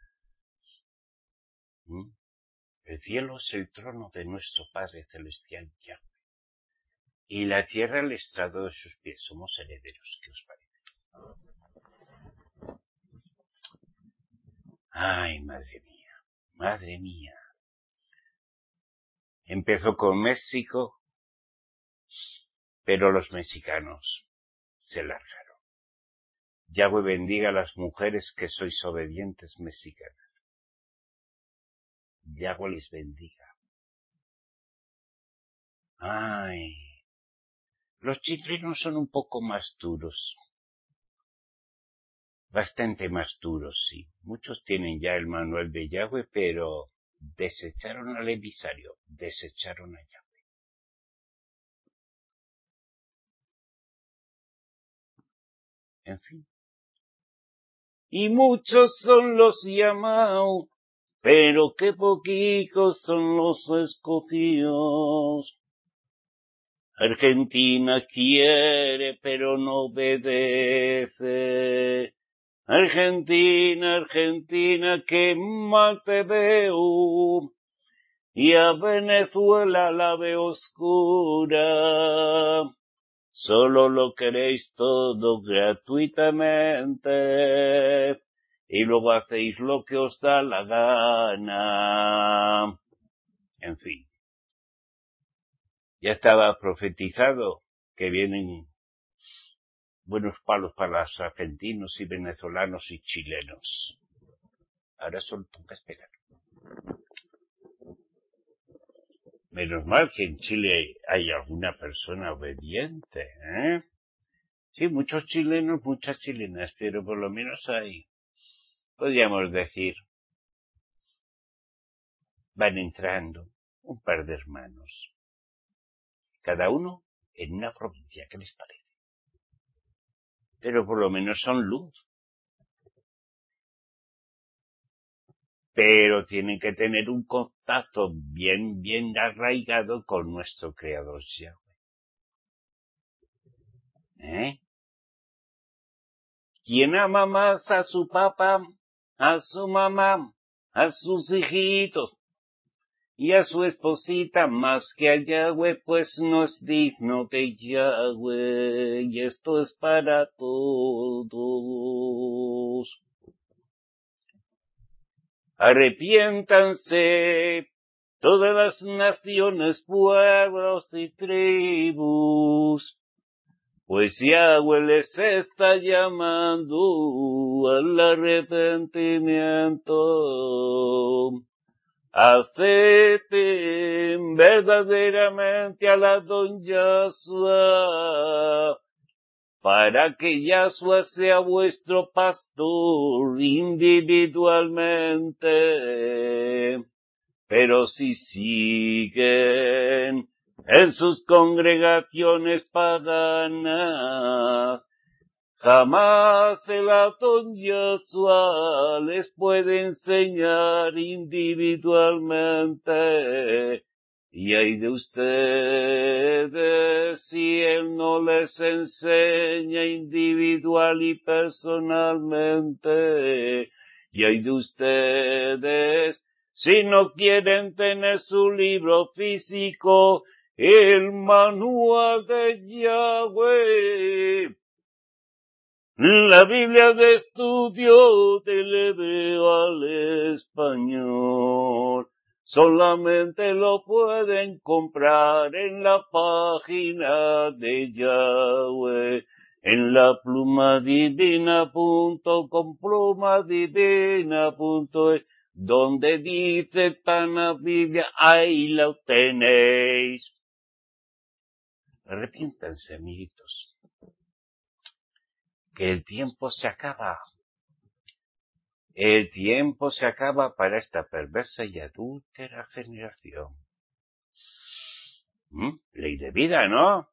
¿Mm? el cielo es el trono de nuestro Padre Celestial Yahweh. Y la tierra el estrado de sus pies. Somos herederos. ¿Qué os parece? Ay, madre mía. Madre mía. Empezó con México, pero los mexicanos se largaron. Yahweh bendiga a las mujeres que sois obedientes mexicanas. Yahweh les bendiga. Ay, los chilenos son un poco más duros. Bastante más duros, sí. Muchos tienen ya el manual de Yahweh, pero desecharon al emisario, desecharon a Yahweh. En fin. Y muchos son los llamados, pero qué poquitos son los escogidos. Argentina quiere, pero no obedece. Argentina, Argentina, qué mal te veo. Y a Venezuela la veo oscura. Solo lo queréis todo gratuitamente. Y luego hacéis lo que os da la gana. En fin. Ya estaba profetizado que vienen buenos palos para los argentinos y venezolanos y chilenos. Ahora solo toca esperar. Menos mal que en Chile hay alguna persona obediente, ¿eh? Sí, muchos chilenos, muchas chilenas, pero por lo menos hay, podríamos decir, van entrando un par de hermanos, cada uno en una provincia, ¿qué les parece? Pero por lo menos son luz. Pero tienen que tener un contacto bien, bien arraigado con nuestro Creador Yahweh. ¿Eh? ¿Quién ama más a su papá, a su mamá, a sus hijitos y a su esposita más que a Yahweh? Pues no es digno de Yahweh, y esto es para todos. Arrepiéntanse todas las naciones, pueblos y tribus, pues Yahweh les está llamando al arrepentimiento. Acepten verdaderamente a la don Yahshua, para que Yahshua sea vuestro pastor individualmente. Pero si siguen en sus congregaciones paganas, jamás el Adón Yahshua les puede enseñar individualmente. Y hay de ustedes si Él no les enseña individual y personalmente. Y hay de ustedes si no quieren tener su libro físico, el manual de Yahweh, la Biblia de estudio del hebreo al español. Solamente lo pueden comprar en la página de Yahweh, en la plumadivina punto com, plumadivina punto es, donde dice Tana Biblia, ahí la tenéis. Arrepiéntanse, amiguitos, que el tiempo se acaba. El tiempo se acaba para esta perversa y adúltera generación. ¿Mm? Ley de vida, ¿no?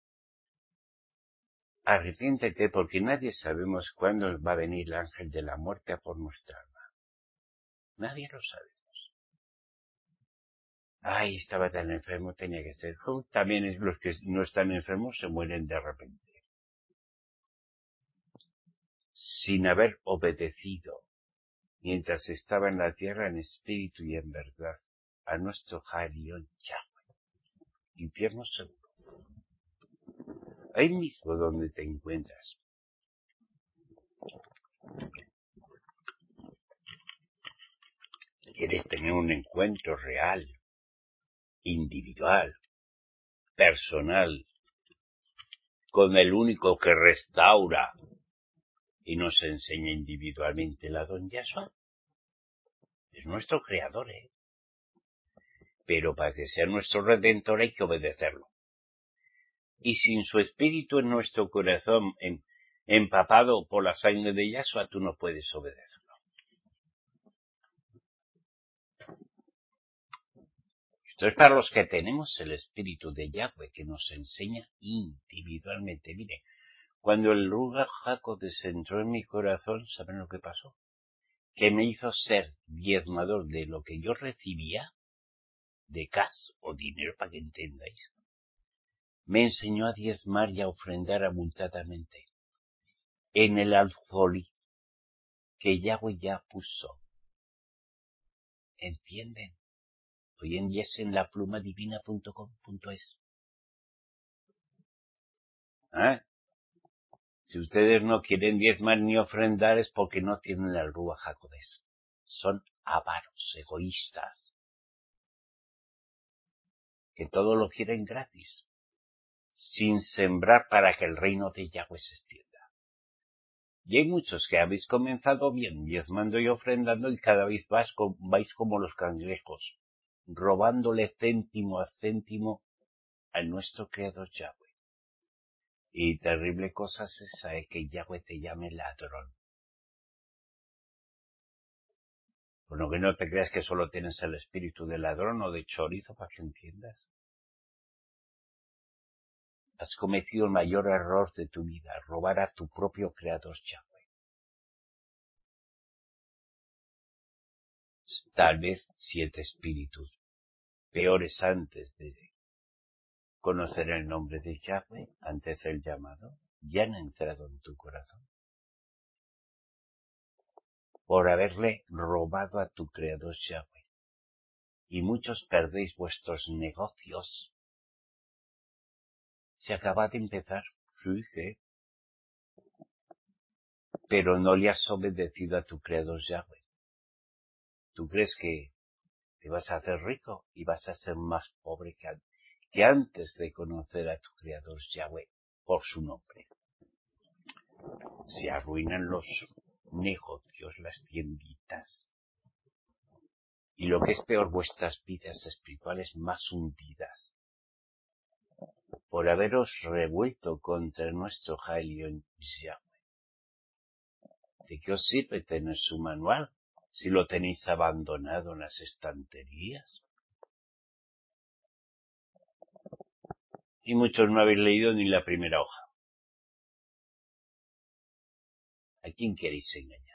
Arrepiéntete porque nadie sabemos cuándo va a venir el ángel de la muerte a por nuestra alma. Nadie lo sabemos. Ay, estaba tan enfermo, tenía que ser. Oh, también es los que no están enfermos se mueren de repente. Sin haber obedecido, mientras estaba en la tierra en espíritu y en verdad, a nuestro Jarión Yahweh. Infierno seguro. Ahí mismo donde te encuentras. Quieres tener un encuentro real, individual, personal, con el único que restaura y nos enseña individualmente la Don Yahshua. Es nuestro creador, ¿eh? Pero para que sea nuestro redentor hay que obedecerlo. Y sin su espíritu en nuestro corazón, en, empapado por la sangre de Yahshua, tú no puedes obedecerlo. Esto es para los que tenemos el espíritu de Yahweh, que nos enseña individualmente. Mire, cuando el Ruach HaKodesh entró en mi corazón, ¿saben lo que pasó? Que me hizo ser diezmador de lo que yo recibía, de cash o dinero, para que entendáis. Me enseñó a diezmar y a ofrendar abultadamente en el alfolí que Yahweh ya puso. ¿Entienden? Hoy en día es en la pluma divina punto com punto es. ¿Eh? Si ustedes no quieren diezmar ni ofrendar es porque no tienen el Ruach HaKodesh. Son avaros, egoístas, que todo lo quieren gratis, sin sembrar para que el reino de Yahweh se extienda. Y hay muchos que habéis comenzado bien, diezmando y ofrendando, y cada vez vais, vais como los cangrejos, robándole céntimo a céntimo a nuestro Creador Yahweh. Y terrible cosa es esa, es que Yahweh te llame ladrón. Bueno, que no te creas que solo tienes el espíritu de ladrón o de chorizo, para que entiendas. Has cometido el mayor error de tu vida, robar a tu propio Creador Yahweh. Tal vez siete espíritus peores antes de conocer el nombre de Yahweh, antes del llamado, ya han entrado en tu corazón. Por haberle robado a tu Creador Yahweh. Y muchos perdéis vuestros negocios. Se acaba de empezar, sí, sí. Pero no le has obedecido a tu Creador Yahweh. ¿Tú crees que te vas a hacer rico y vas a ser más pobre que antes, que antes de conocer a tu Creador Yahweh por su nombre? Se arruinan los negocios, las tienditas. Y lo que es peor, vuestras vidas espirituales más hundidas. Por haberos revuelto contra nuestro Jalión Yahweh. ¿De qué os sirve tener su manual si lo tenéis abandonado en las estanterías? Y muchos no habéis leído ni la primera hoja. ¿A quién queréis engañar?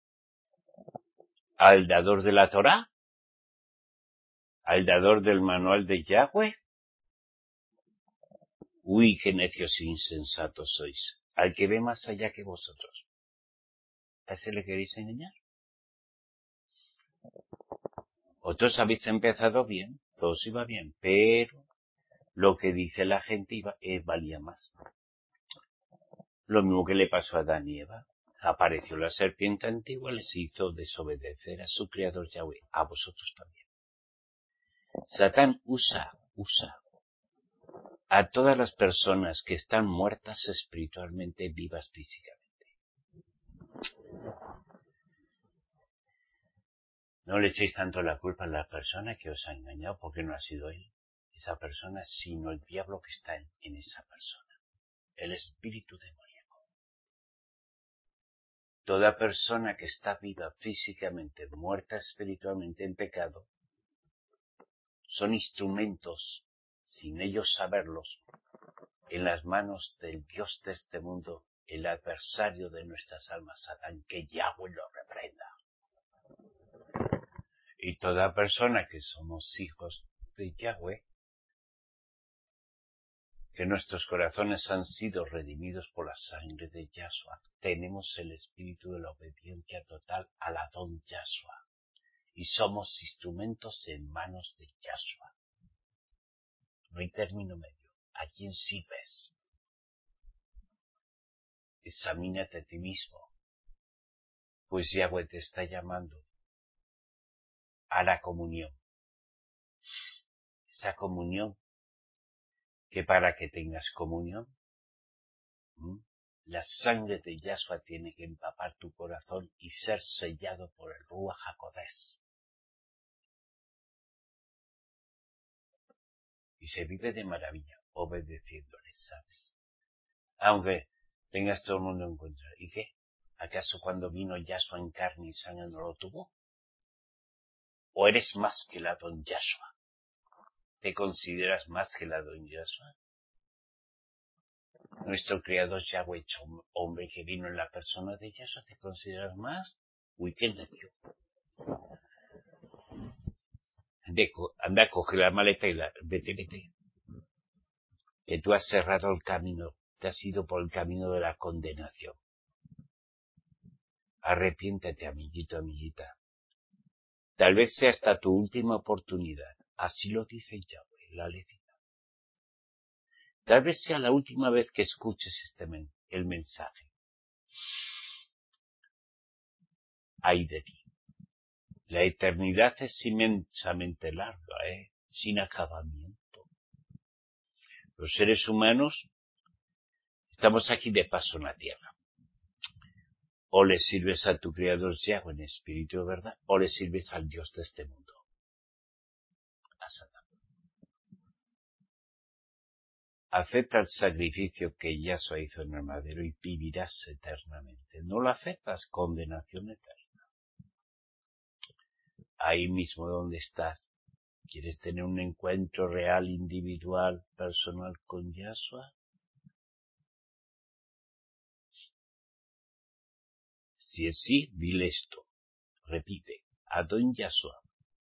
¿Al dador de la Torá? ¿Al dador del manual de Yahweh? Uy, qué necios e insensatos sois. Al que ve más allá que vosotros. ¿A ese le queréis engañar? Otros habéis empezado bien, todos iba bien, pero lo que dice la gente iba, eh, valía más. Lo mismo que le pasó a Adán y Eva. Apareció la serpiente antigua, les hizo desobedecer a su creador Yahweh, a vosotros también. Satán usa, usa a todas las personas que están muertas espiritualmente, vivas físicamente. No le echéis tanto la culpa a la persona que os ha engañado, porque no ha sido él, esa persona, sino el diablo que está en, en esa persona, el espíritu demoníaco. Toda persona que está viva físicamente, muerta espiritualmente en pecado, son instrumentos sin ellos saberlos, en las manos del Dios de este mundo, el adversario de nuestras almas, Satán, que Yahweh lo reprenda. Y toda persona que somos hijos de Yahweh, que nuestros corazones han sido redimidos por la sangre de Yahshua, tenemos el espíritu de la obediencia total al Adón Yahshua, y somos instrumentos en manos de Yahshua. No hay término medio. ¿A quién sirves? Examínate a ti mismo, pues Yahweh te está llamando a la comunión. Esa comunión, que para que tengas comunión, ¿m? la sangre de Yahshua tiene que empapar tu corazón y ser sellado por el Ruach HaKodesh. Y se vive de maravilla, obedeciéndole, ¿sabes? Aunque tengas todo el mundo en contra. ¿Y qué? ¿Acaso cuando vino Yahshua en carne y sangre no lo tuvo? ¿O eres más que el Adón Yahshua? ¿Te consideras más que el Adón Yahshua? Nuestro Creador Yahweh hecho hombre que vino en la persona de Yahshua, ¿te consideras más? Uy, qué necio. Anda, coge la maleta y la... Vete, vete. Que tú has cerrado el camino, te has ido por el camino de la condenación. Arrepiéntete, amiguito, amiguita. Tal vez sea hasta tu última oportunidad. Así lo dice Yahweh, la lecita. Tal vez sea la última vez que escuches este men el mensaje. Ay de ti. La eternidad es inmensamente larga, ¿eh? Sin acabamiento. Los seres humanos estamos aquí de paso en la tierra. O le sirves a tu Creador Yahweh en espíritu de verdad, o le sirves al Dios de este mundo, a Satán. Acepta el sacrificio que Yahshua hizo en el madero y vivirás eternamente. No lo aceptas, condenación eterna. Ahí mismo donde estás, ¿quieres tener un encuentro real, individual, personal con Yahshua? Si es sí, dile esto. Repite, Adón Yahshua,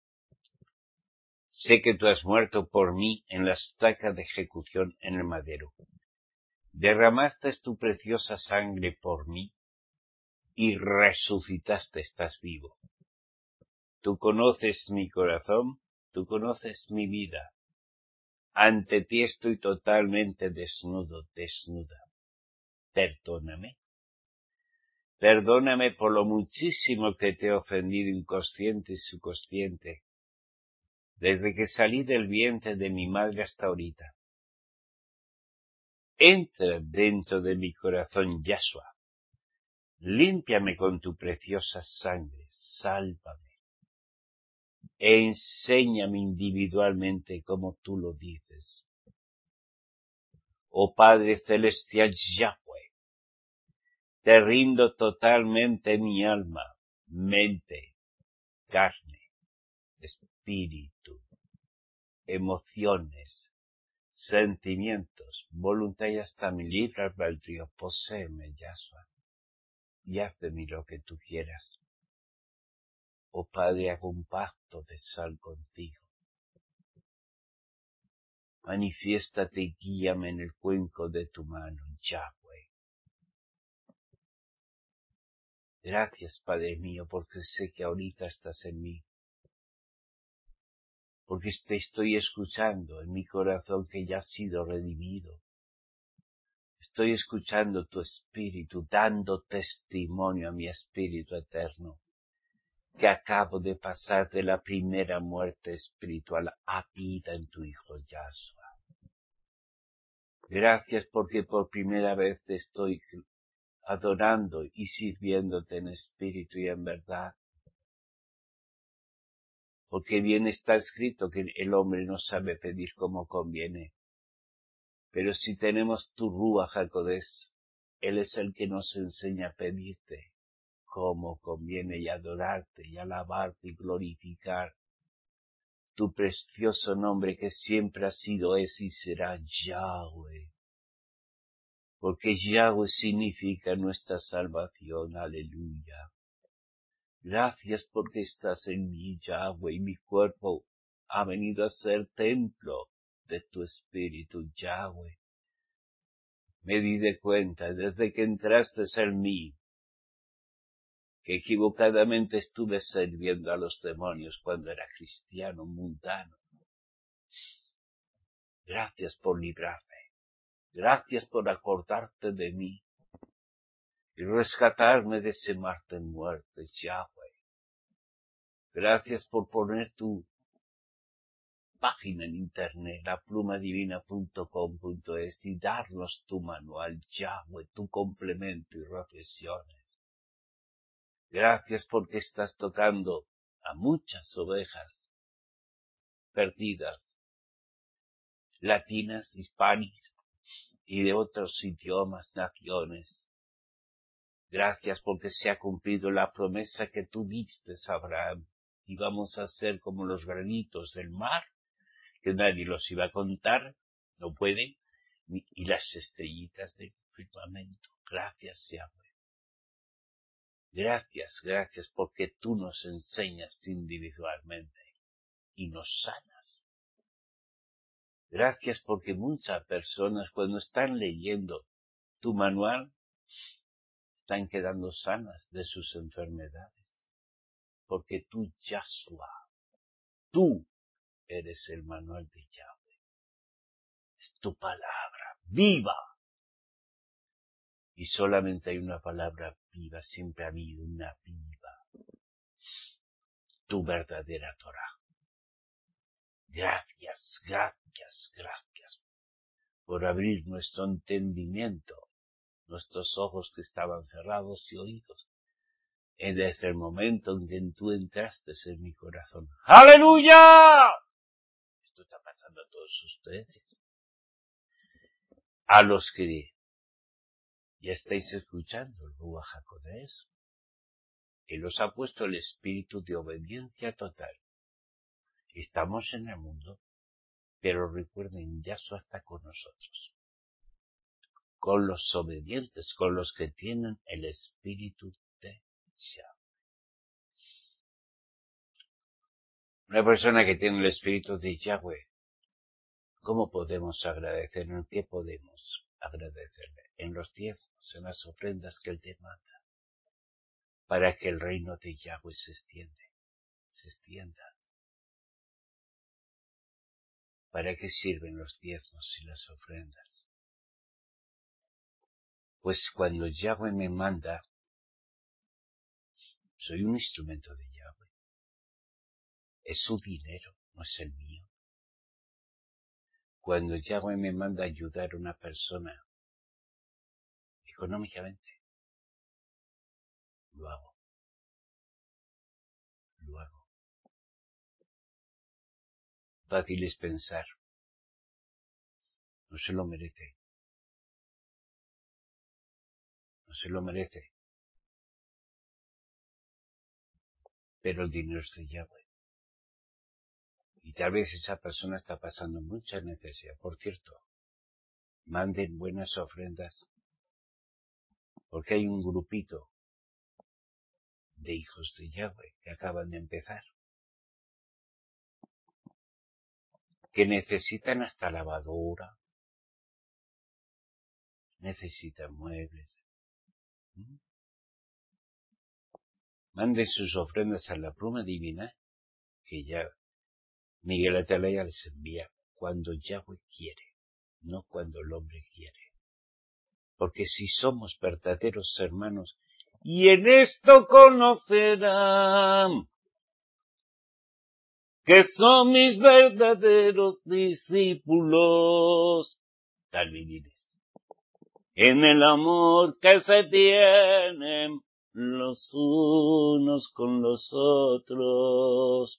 sé que tú has muerto por mí en la estaca de ejecución en el madero. Derramaste tu preciosa sangre por mí y resucitaste, estás vivo. Tú conoces mi corazón, tú conoces mi vida. Ante ti estoy totalmente desnudo, desnuda. Perdóname. Perdóname por lo muchísimo que te he ofendido inconsciente y subconsciente, desde que salí del vientre de mi madre hasta ahorita. Entra dentro de mi corazón, Yahshua. Límpiame con tu preciosa sangre, sálvame. E enséñame individualmente como tú lo dices. Oh Padre Celestial Yahweh, te rindo totalmente mi alma, mente, carne, espíritu, emociones, sentimientos, voluntad y hasta mi libre albedrío. Poséeme, Yahshua, y haz de mí lo que tú quieras. Oh Padre, hago un pacto de sal contigo. Manifiéstate y guíame en el cuenco de tu mano, Yahweh. Gracias, Padre mío, porque sé que ahorita estás en mí. Porque te estoy escuchando en mi corazón que ya ha sido redimido. Estoy escuchando tu espíritu, dando testimonio a mi espíritu eterno, que acabo de pasar de la primera muerte espiritual a vida en tu Hijo Yahshua. Gracias porque por primera vez te estoy adorando y sirviéndote en espíritu y en verdad. Porque bien está escrito que el hombre no sabe pedir como conviene. Pero si tenemos tu Ruach HaKodesh, Él es el que nos enseña a pedirte como conviene y adorarte y alabarte y glorificar tu precioso nombre que siempre ha sido, es y será Yahweh. Porque Yahweh significa nuestra salvación, aleluya. Gracias porque estás en mí, Yahweh, y mi cuerpo ha venido a ser templo de tu espíritu, Yahweh. Me di de cuenta desde que entraste en mí que equivocadamente estuve sirviendo a los demonios cuando era cristiano mundano. Gracias por librarme. Gracias por acordarte de mí y rescatarme de ese mar de muerte, Yahweh. Gracias por poner tu página en internet, la pluma divina punto com punto es, y darnos tu manual, Yahweh, tu complemento y reflexiones. Gracias porque estás tocando a muchas ovejas perdidas, latinas, hispánicas y de otros idiomas, naciones. Gracias porque se ha cumplido la promesa que tú diste a Abraham, y vamos a ser como los granitos del mar, que nadie los iba a contar, no pueden, ni, y las estrellitas del firmamento. Gracias, Yahweh. Gracias, gracias porque tú nos enseñas individualmente y nos sanas. Gracias porque muchas personas cuando están leyendo tu manual están quedando sanas de sus enfermedades. Porque tú, Yahshua, tú eres el manual de Yahweh. Es tu palabra viva. Y solamente hay una palabra viva, siempre ha habido una viva. Tu verdadera Torah. Gracias, gracias, gracias por abrir nuestro entendimiento, nuestros ojos que estaban cerrados y oídos, en desde el momento en que tú entraste en mi corazón. ¡Aleluya! Esto está pasando a todos ustedes. A los que ya estáis escuchando el Ruach HaKodesh, Él os ha puesto el espíritu de obediencia total. Estamos en el mundo, pero recuerden, Yahshua está con nosotros. Con los obedientes, con los que tienen el espíritu de Yahweh. Una persona que tiene el espíritu de Yahweh, ¿cómo podemos agradecerle? ¿En qué podemos agradecerle? En los diezmos, en las ofrendas que Él te manda, para que el reino de Yahweh se extiende, se extienda. ¿Para qué sirven los diezmos y las ofrendas? Pues cuando Yahweh me manda, soy un instrumento de Yahweh. Es su dinero, no es el mío. Cuando Yahweh me manda ayudar a una persona económicamente, lo hago. Lo hago. Fácil es pensar, no se lo merece. No se lo merece. Pero el dinero es de Yahweh. Y tal vez esa persona está pasando mucha necesidad. Por cierto, manden buenas ofrendas, porque hay un grupito de hijos de Yahweh que acaban de empezar, que necesitan hasta lavadora, necesitan muebles. ¿Mm? Manden sus ofrendas a la pluma divina, que ya Miguel Atalaya les envía cuando Yahweh quiere, no cuando el hombre quiere. Porque si somos verdaderos hermanos, y en esto conocerán que son mis verdaderos discípulos, tal vivir en el amor que se tienen los unos con los otros.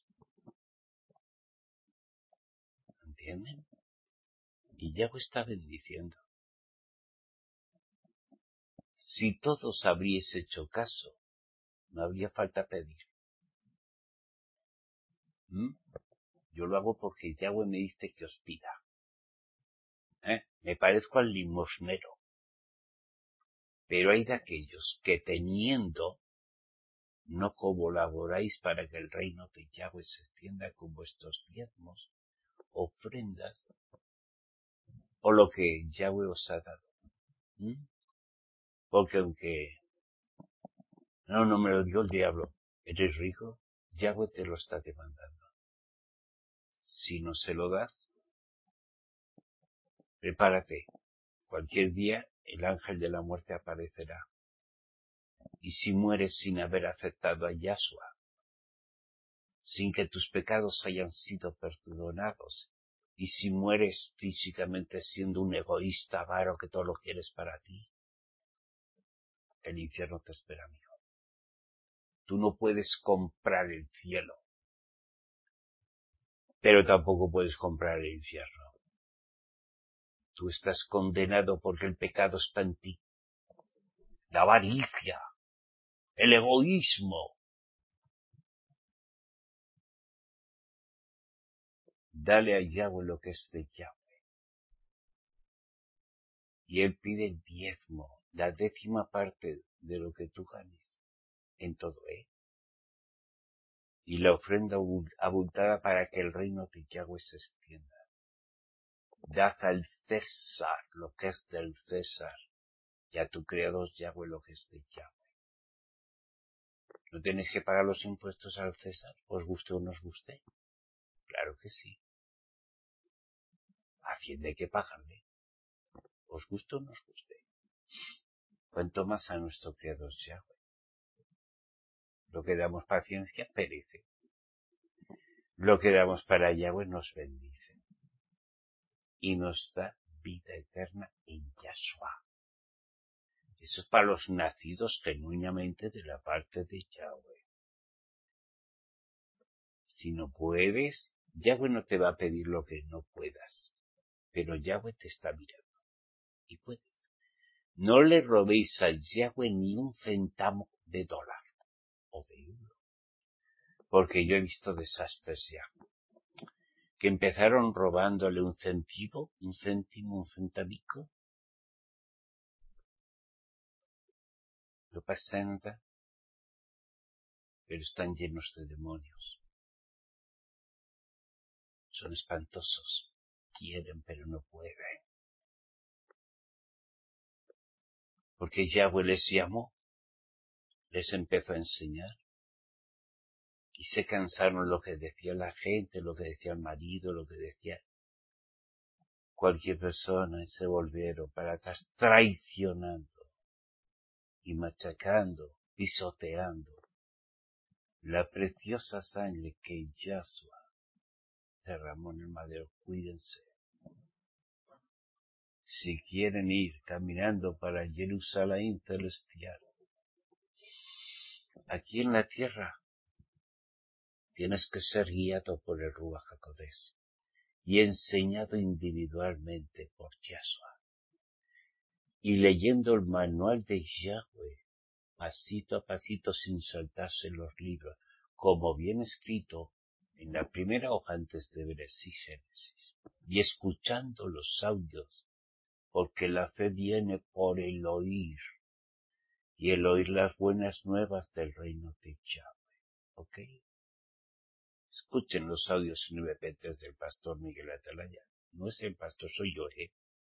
¿Entienden? Y Yahweh está bendiciendo. Si todos habríais hecho caso, no habría falta pedir. ¿Mm? Yo lo hago porque Yahweh me dice que os pida. ¿Eh? Me parezco al limosnero. Pero hay de aquellos que teniendo no colaboráis para que el reino de Yahweh se extienda con vuestros diezmos, ofrendas o lo que Yahweh os ha dado. ¿Mm? Porque aunque no, no me lo dijo el diablo, eres rico, Yahweh te lo está demandando. Si no se lo das, prepárate. Cualquier día el ángel de la muerte aparecerá. Y si mueres sin haber aceptado a Yahshua, sin que tus pecados hayan sido perdonados, y si mueres físicamente siendo un egoísta avaro que todo lo quieres para ti, el infierno te espera, amigo. Tú no puedes comprar el cielo, pero tampoco puedes comprar el infierno. Tú estás condenado porque el pecado está en ti. La avaricia, el egoísmo. Dale a Yahweh lo que es de Yahweh. Y Él pide el diezmo, la décima parte de lo que tú ganes en todo, ¿eh? Y la ofrenda abultada para que el reino de Yahweh se extienda. Dad al César lo que es del César, y a tu Creador Yahweh lo que es de Yahweh. ¿No tenéis que pagar los impuestos al César? ¿Os guste o no os guste? Claro que sí. A Hacienda hay que pagarle. ¿Os guste o no os guste? Cuanto más a nuestro Creador Yahweh. Lo que damos paciencia perece. Lo que damos para Yahweh nos bendice. Y nos da vida eterna en Yahshua. Eso es para los nacidos genuinamente de la parte de Yahweh. Si no puedes, Yahweh no te va a pedir lo que no puedas. Pero Yahweh te está mirando. Y puedes. No le robéis a Yahweh ni un centavo de dólar o de euro. Porque yo he visto desastres ya. Que empezaron robándole un centivo, un céntimo, un centavico. No pasa nada. Pero están llenos de demonios. Son espantosos. Quieren pero no pueden. Porque Yahweh les llamó, les empezó a enseñar. Y se cansaron lo que decía la gente, lo que decía el marido, lo que decía cualquier persona, y se volvieron para atrás traicionando y machacando, pisoteando la preciosa sangre que Yahshua derramó en el madero. Cuídense. Si quieren ir caminando para Jerusalén celestial, aquí en la tierra, tienes que ser guiado por el Ruach HaKodesh y enseñado individualmente por Yahshua. Y leyendo el manual de Yahweh, pasito a pasito sin saltarse los libros, como viene escrito en la primera hoja antes de Bereshit Génesis, y escuchando los audios, porque la fe viene por el oír, y el oír las buenas nuevas del reino de Yahweh. ¿Ok? Escuchen los audios en M P tres del pastor Miguel Atalaya. No es el pastor, soy yo, ¿eh?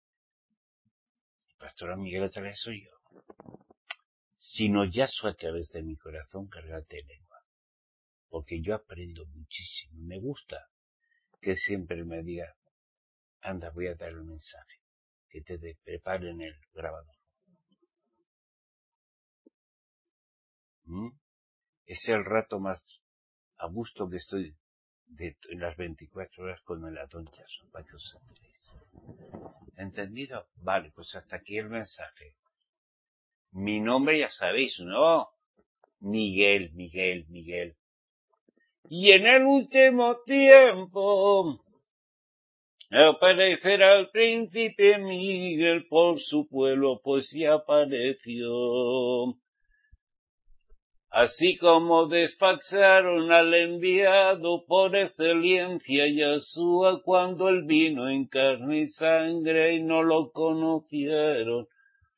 El pastor Miguel Atalaya soy yo. Sino Yahshua a través de mi corazón cargate lengua. Porque yo aprendo muchísimo. Me gusta que siempre me diga, anda, voy a dar el mensaje. Que te de, preparen el grabador. ¿Mm? Es el rato más a gusto que estoy de, en las veinticuatro horas con el Adón Yahshua, para que os enteréis. ¿Entendido? Vale, pues hasta aquí el mensaje. Mi nombre ya sabéis, ¿no? Miguel, Miguel, Miguel. Y en el último tiempo aparecerá el príncipe Miguel por su pueblo, pues ya apareció. Así como despacharon al enviado por excelencia Yahshua cuando él vino en carne y sangre y no lo conocieron,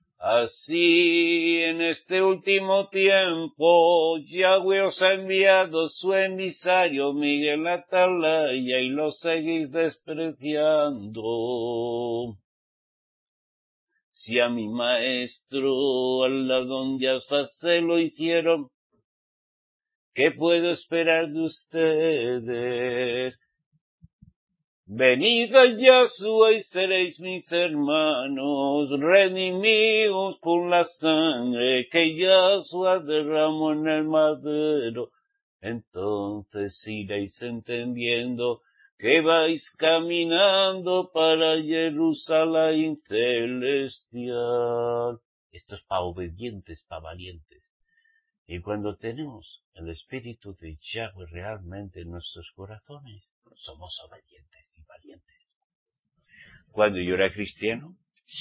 así en este último tiempo Yahweh os ha enviado su emisario Miguel Atalaya y lo seguís despreciando. Si a mi maestro al ladón Yahshua se lo hicieron, ¿qué puedo esperar de ustedes? Venid a Yahshua y seréis mis hermanos, redimidos por la sangre que Yahshua derramó en el madero. Entonces iréis entendiendo que vais caminando para Jerusalén celestial. Esto es para obedientes, para valientes. Y cuando tenemos el Espíritu de Yahweh realmente en nuestros corazones, somos obedientes y valientes. Cuando yo era cristiano,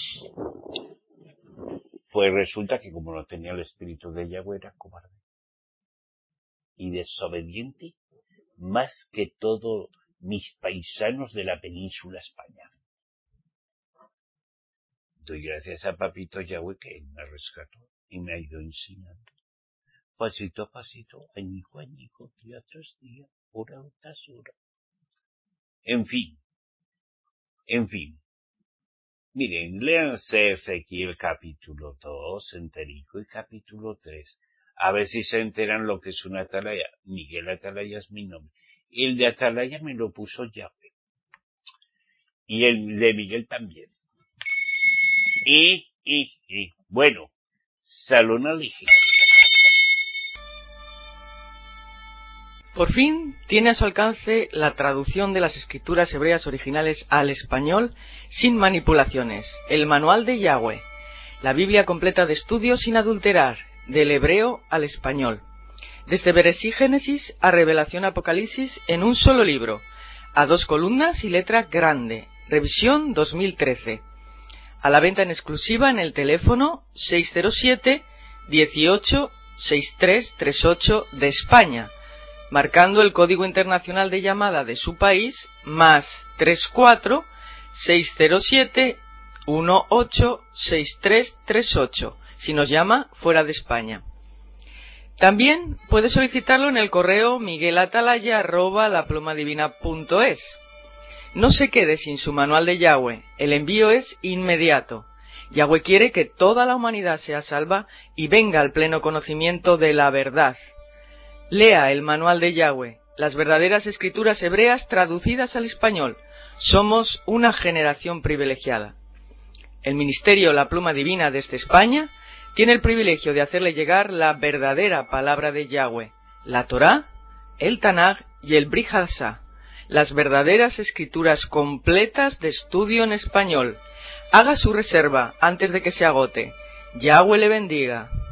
pues resulta que como no tenía el Espíritu de Yahweh era cobarde y desobediente más que todos mis paisanos de la península España. Doy gracias a Papito Yahweh que me rescató y me ha ido enseñando. Pasito a pasito, añico a añico, día tras día, hora tras hora. En fin, en fin. Miren, léanse Ezequiel capítulo dos, enterico, y capítulo tres. A ver si se enteran lo que es una atalaya. Miguel Atalaya es mi nombre. Y el de Atalaya me lo puso Yahweh. Y el de Miguel también. Y, y, y. Bueno, Salón Alige. Por fin tiene a su alcance la traducción de las escrituras hebreas originales al español sin manipulaciones, el Manual de Yahweh, la Biblia completa de estudio sin adulterar, del hebreo al español, desde Bereshí Génesis a Revelación Apocalipsis en un solo libro, a dos columnas y letra grande, revisión dos mil trece, a la venta en exclusiva en el teléfono seis cero siete, dieciocho, sesenta y tres treinta y ocho de España, marcando el código internacional de llamada de su país, más treinta y cuatro, seiscientos siete, dieciocho, sesenta y tres treinta y ocho, si nos llama fuera de España. También puede solicitarlo en el correo miguelatalaya arroba laplumadivina punto es. No se quede sin su manual de Yahweh, el envío es inmediato. Yahweh quiere que toda la humanidad sea salva y venga al pleno conocimiento de la verdad. Lea el manual de Yahweh, las verdaderas escrituras hebreas traducidas al español. Somos una generación privilegiada. El Ministerio La Pluma Divina desde España tiene el privilegio de hacerle llegar la verdadera palabra de Yahweh, la Torá, el Tanaj y el Brit Hadashah, las verdaderas escrituras completas de estudio en español. Haga su reserva antes de que se agote. Yahweh le bendiga.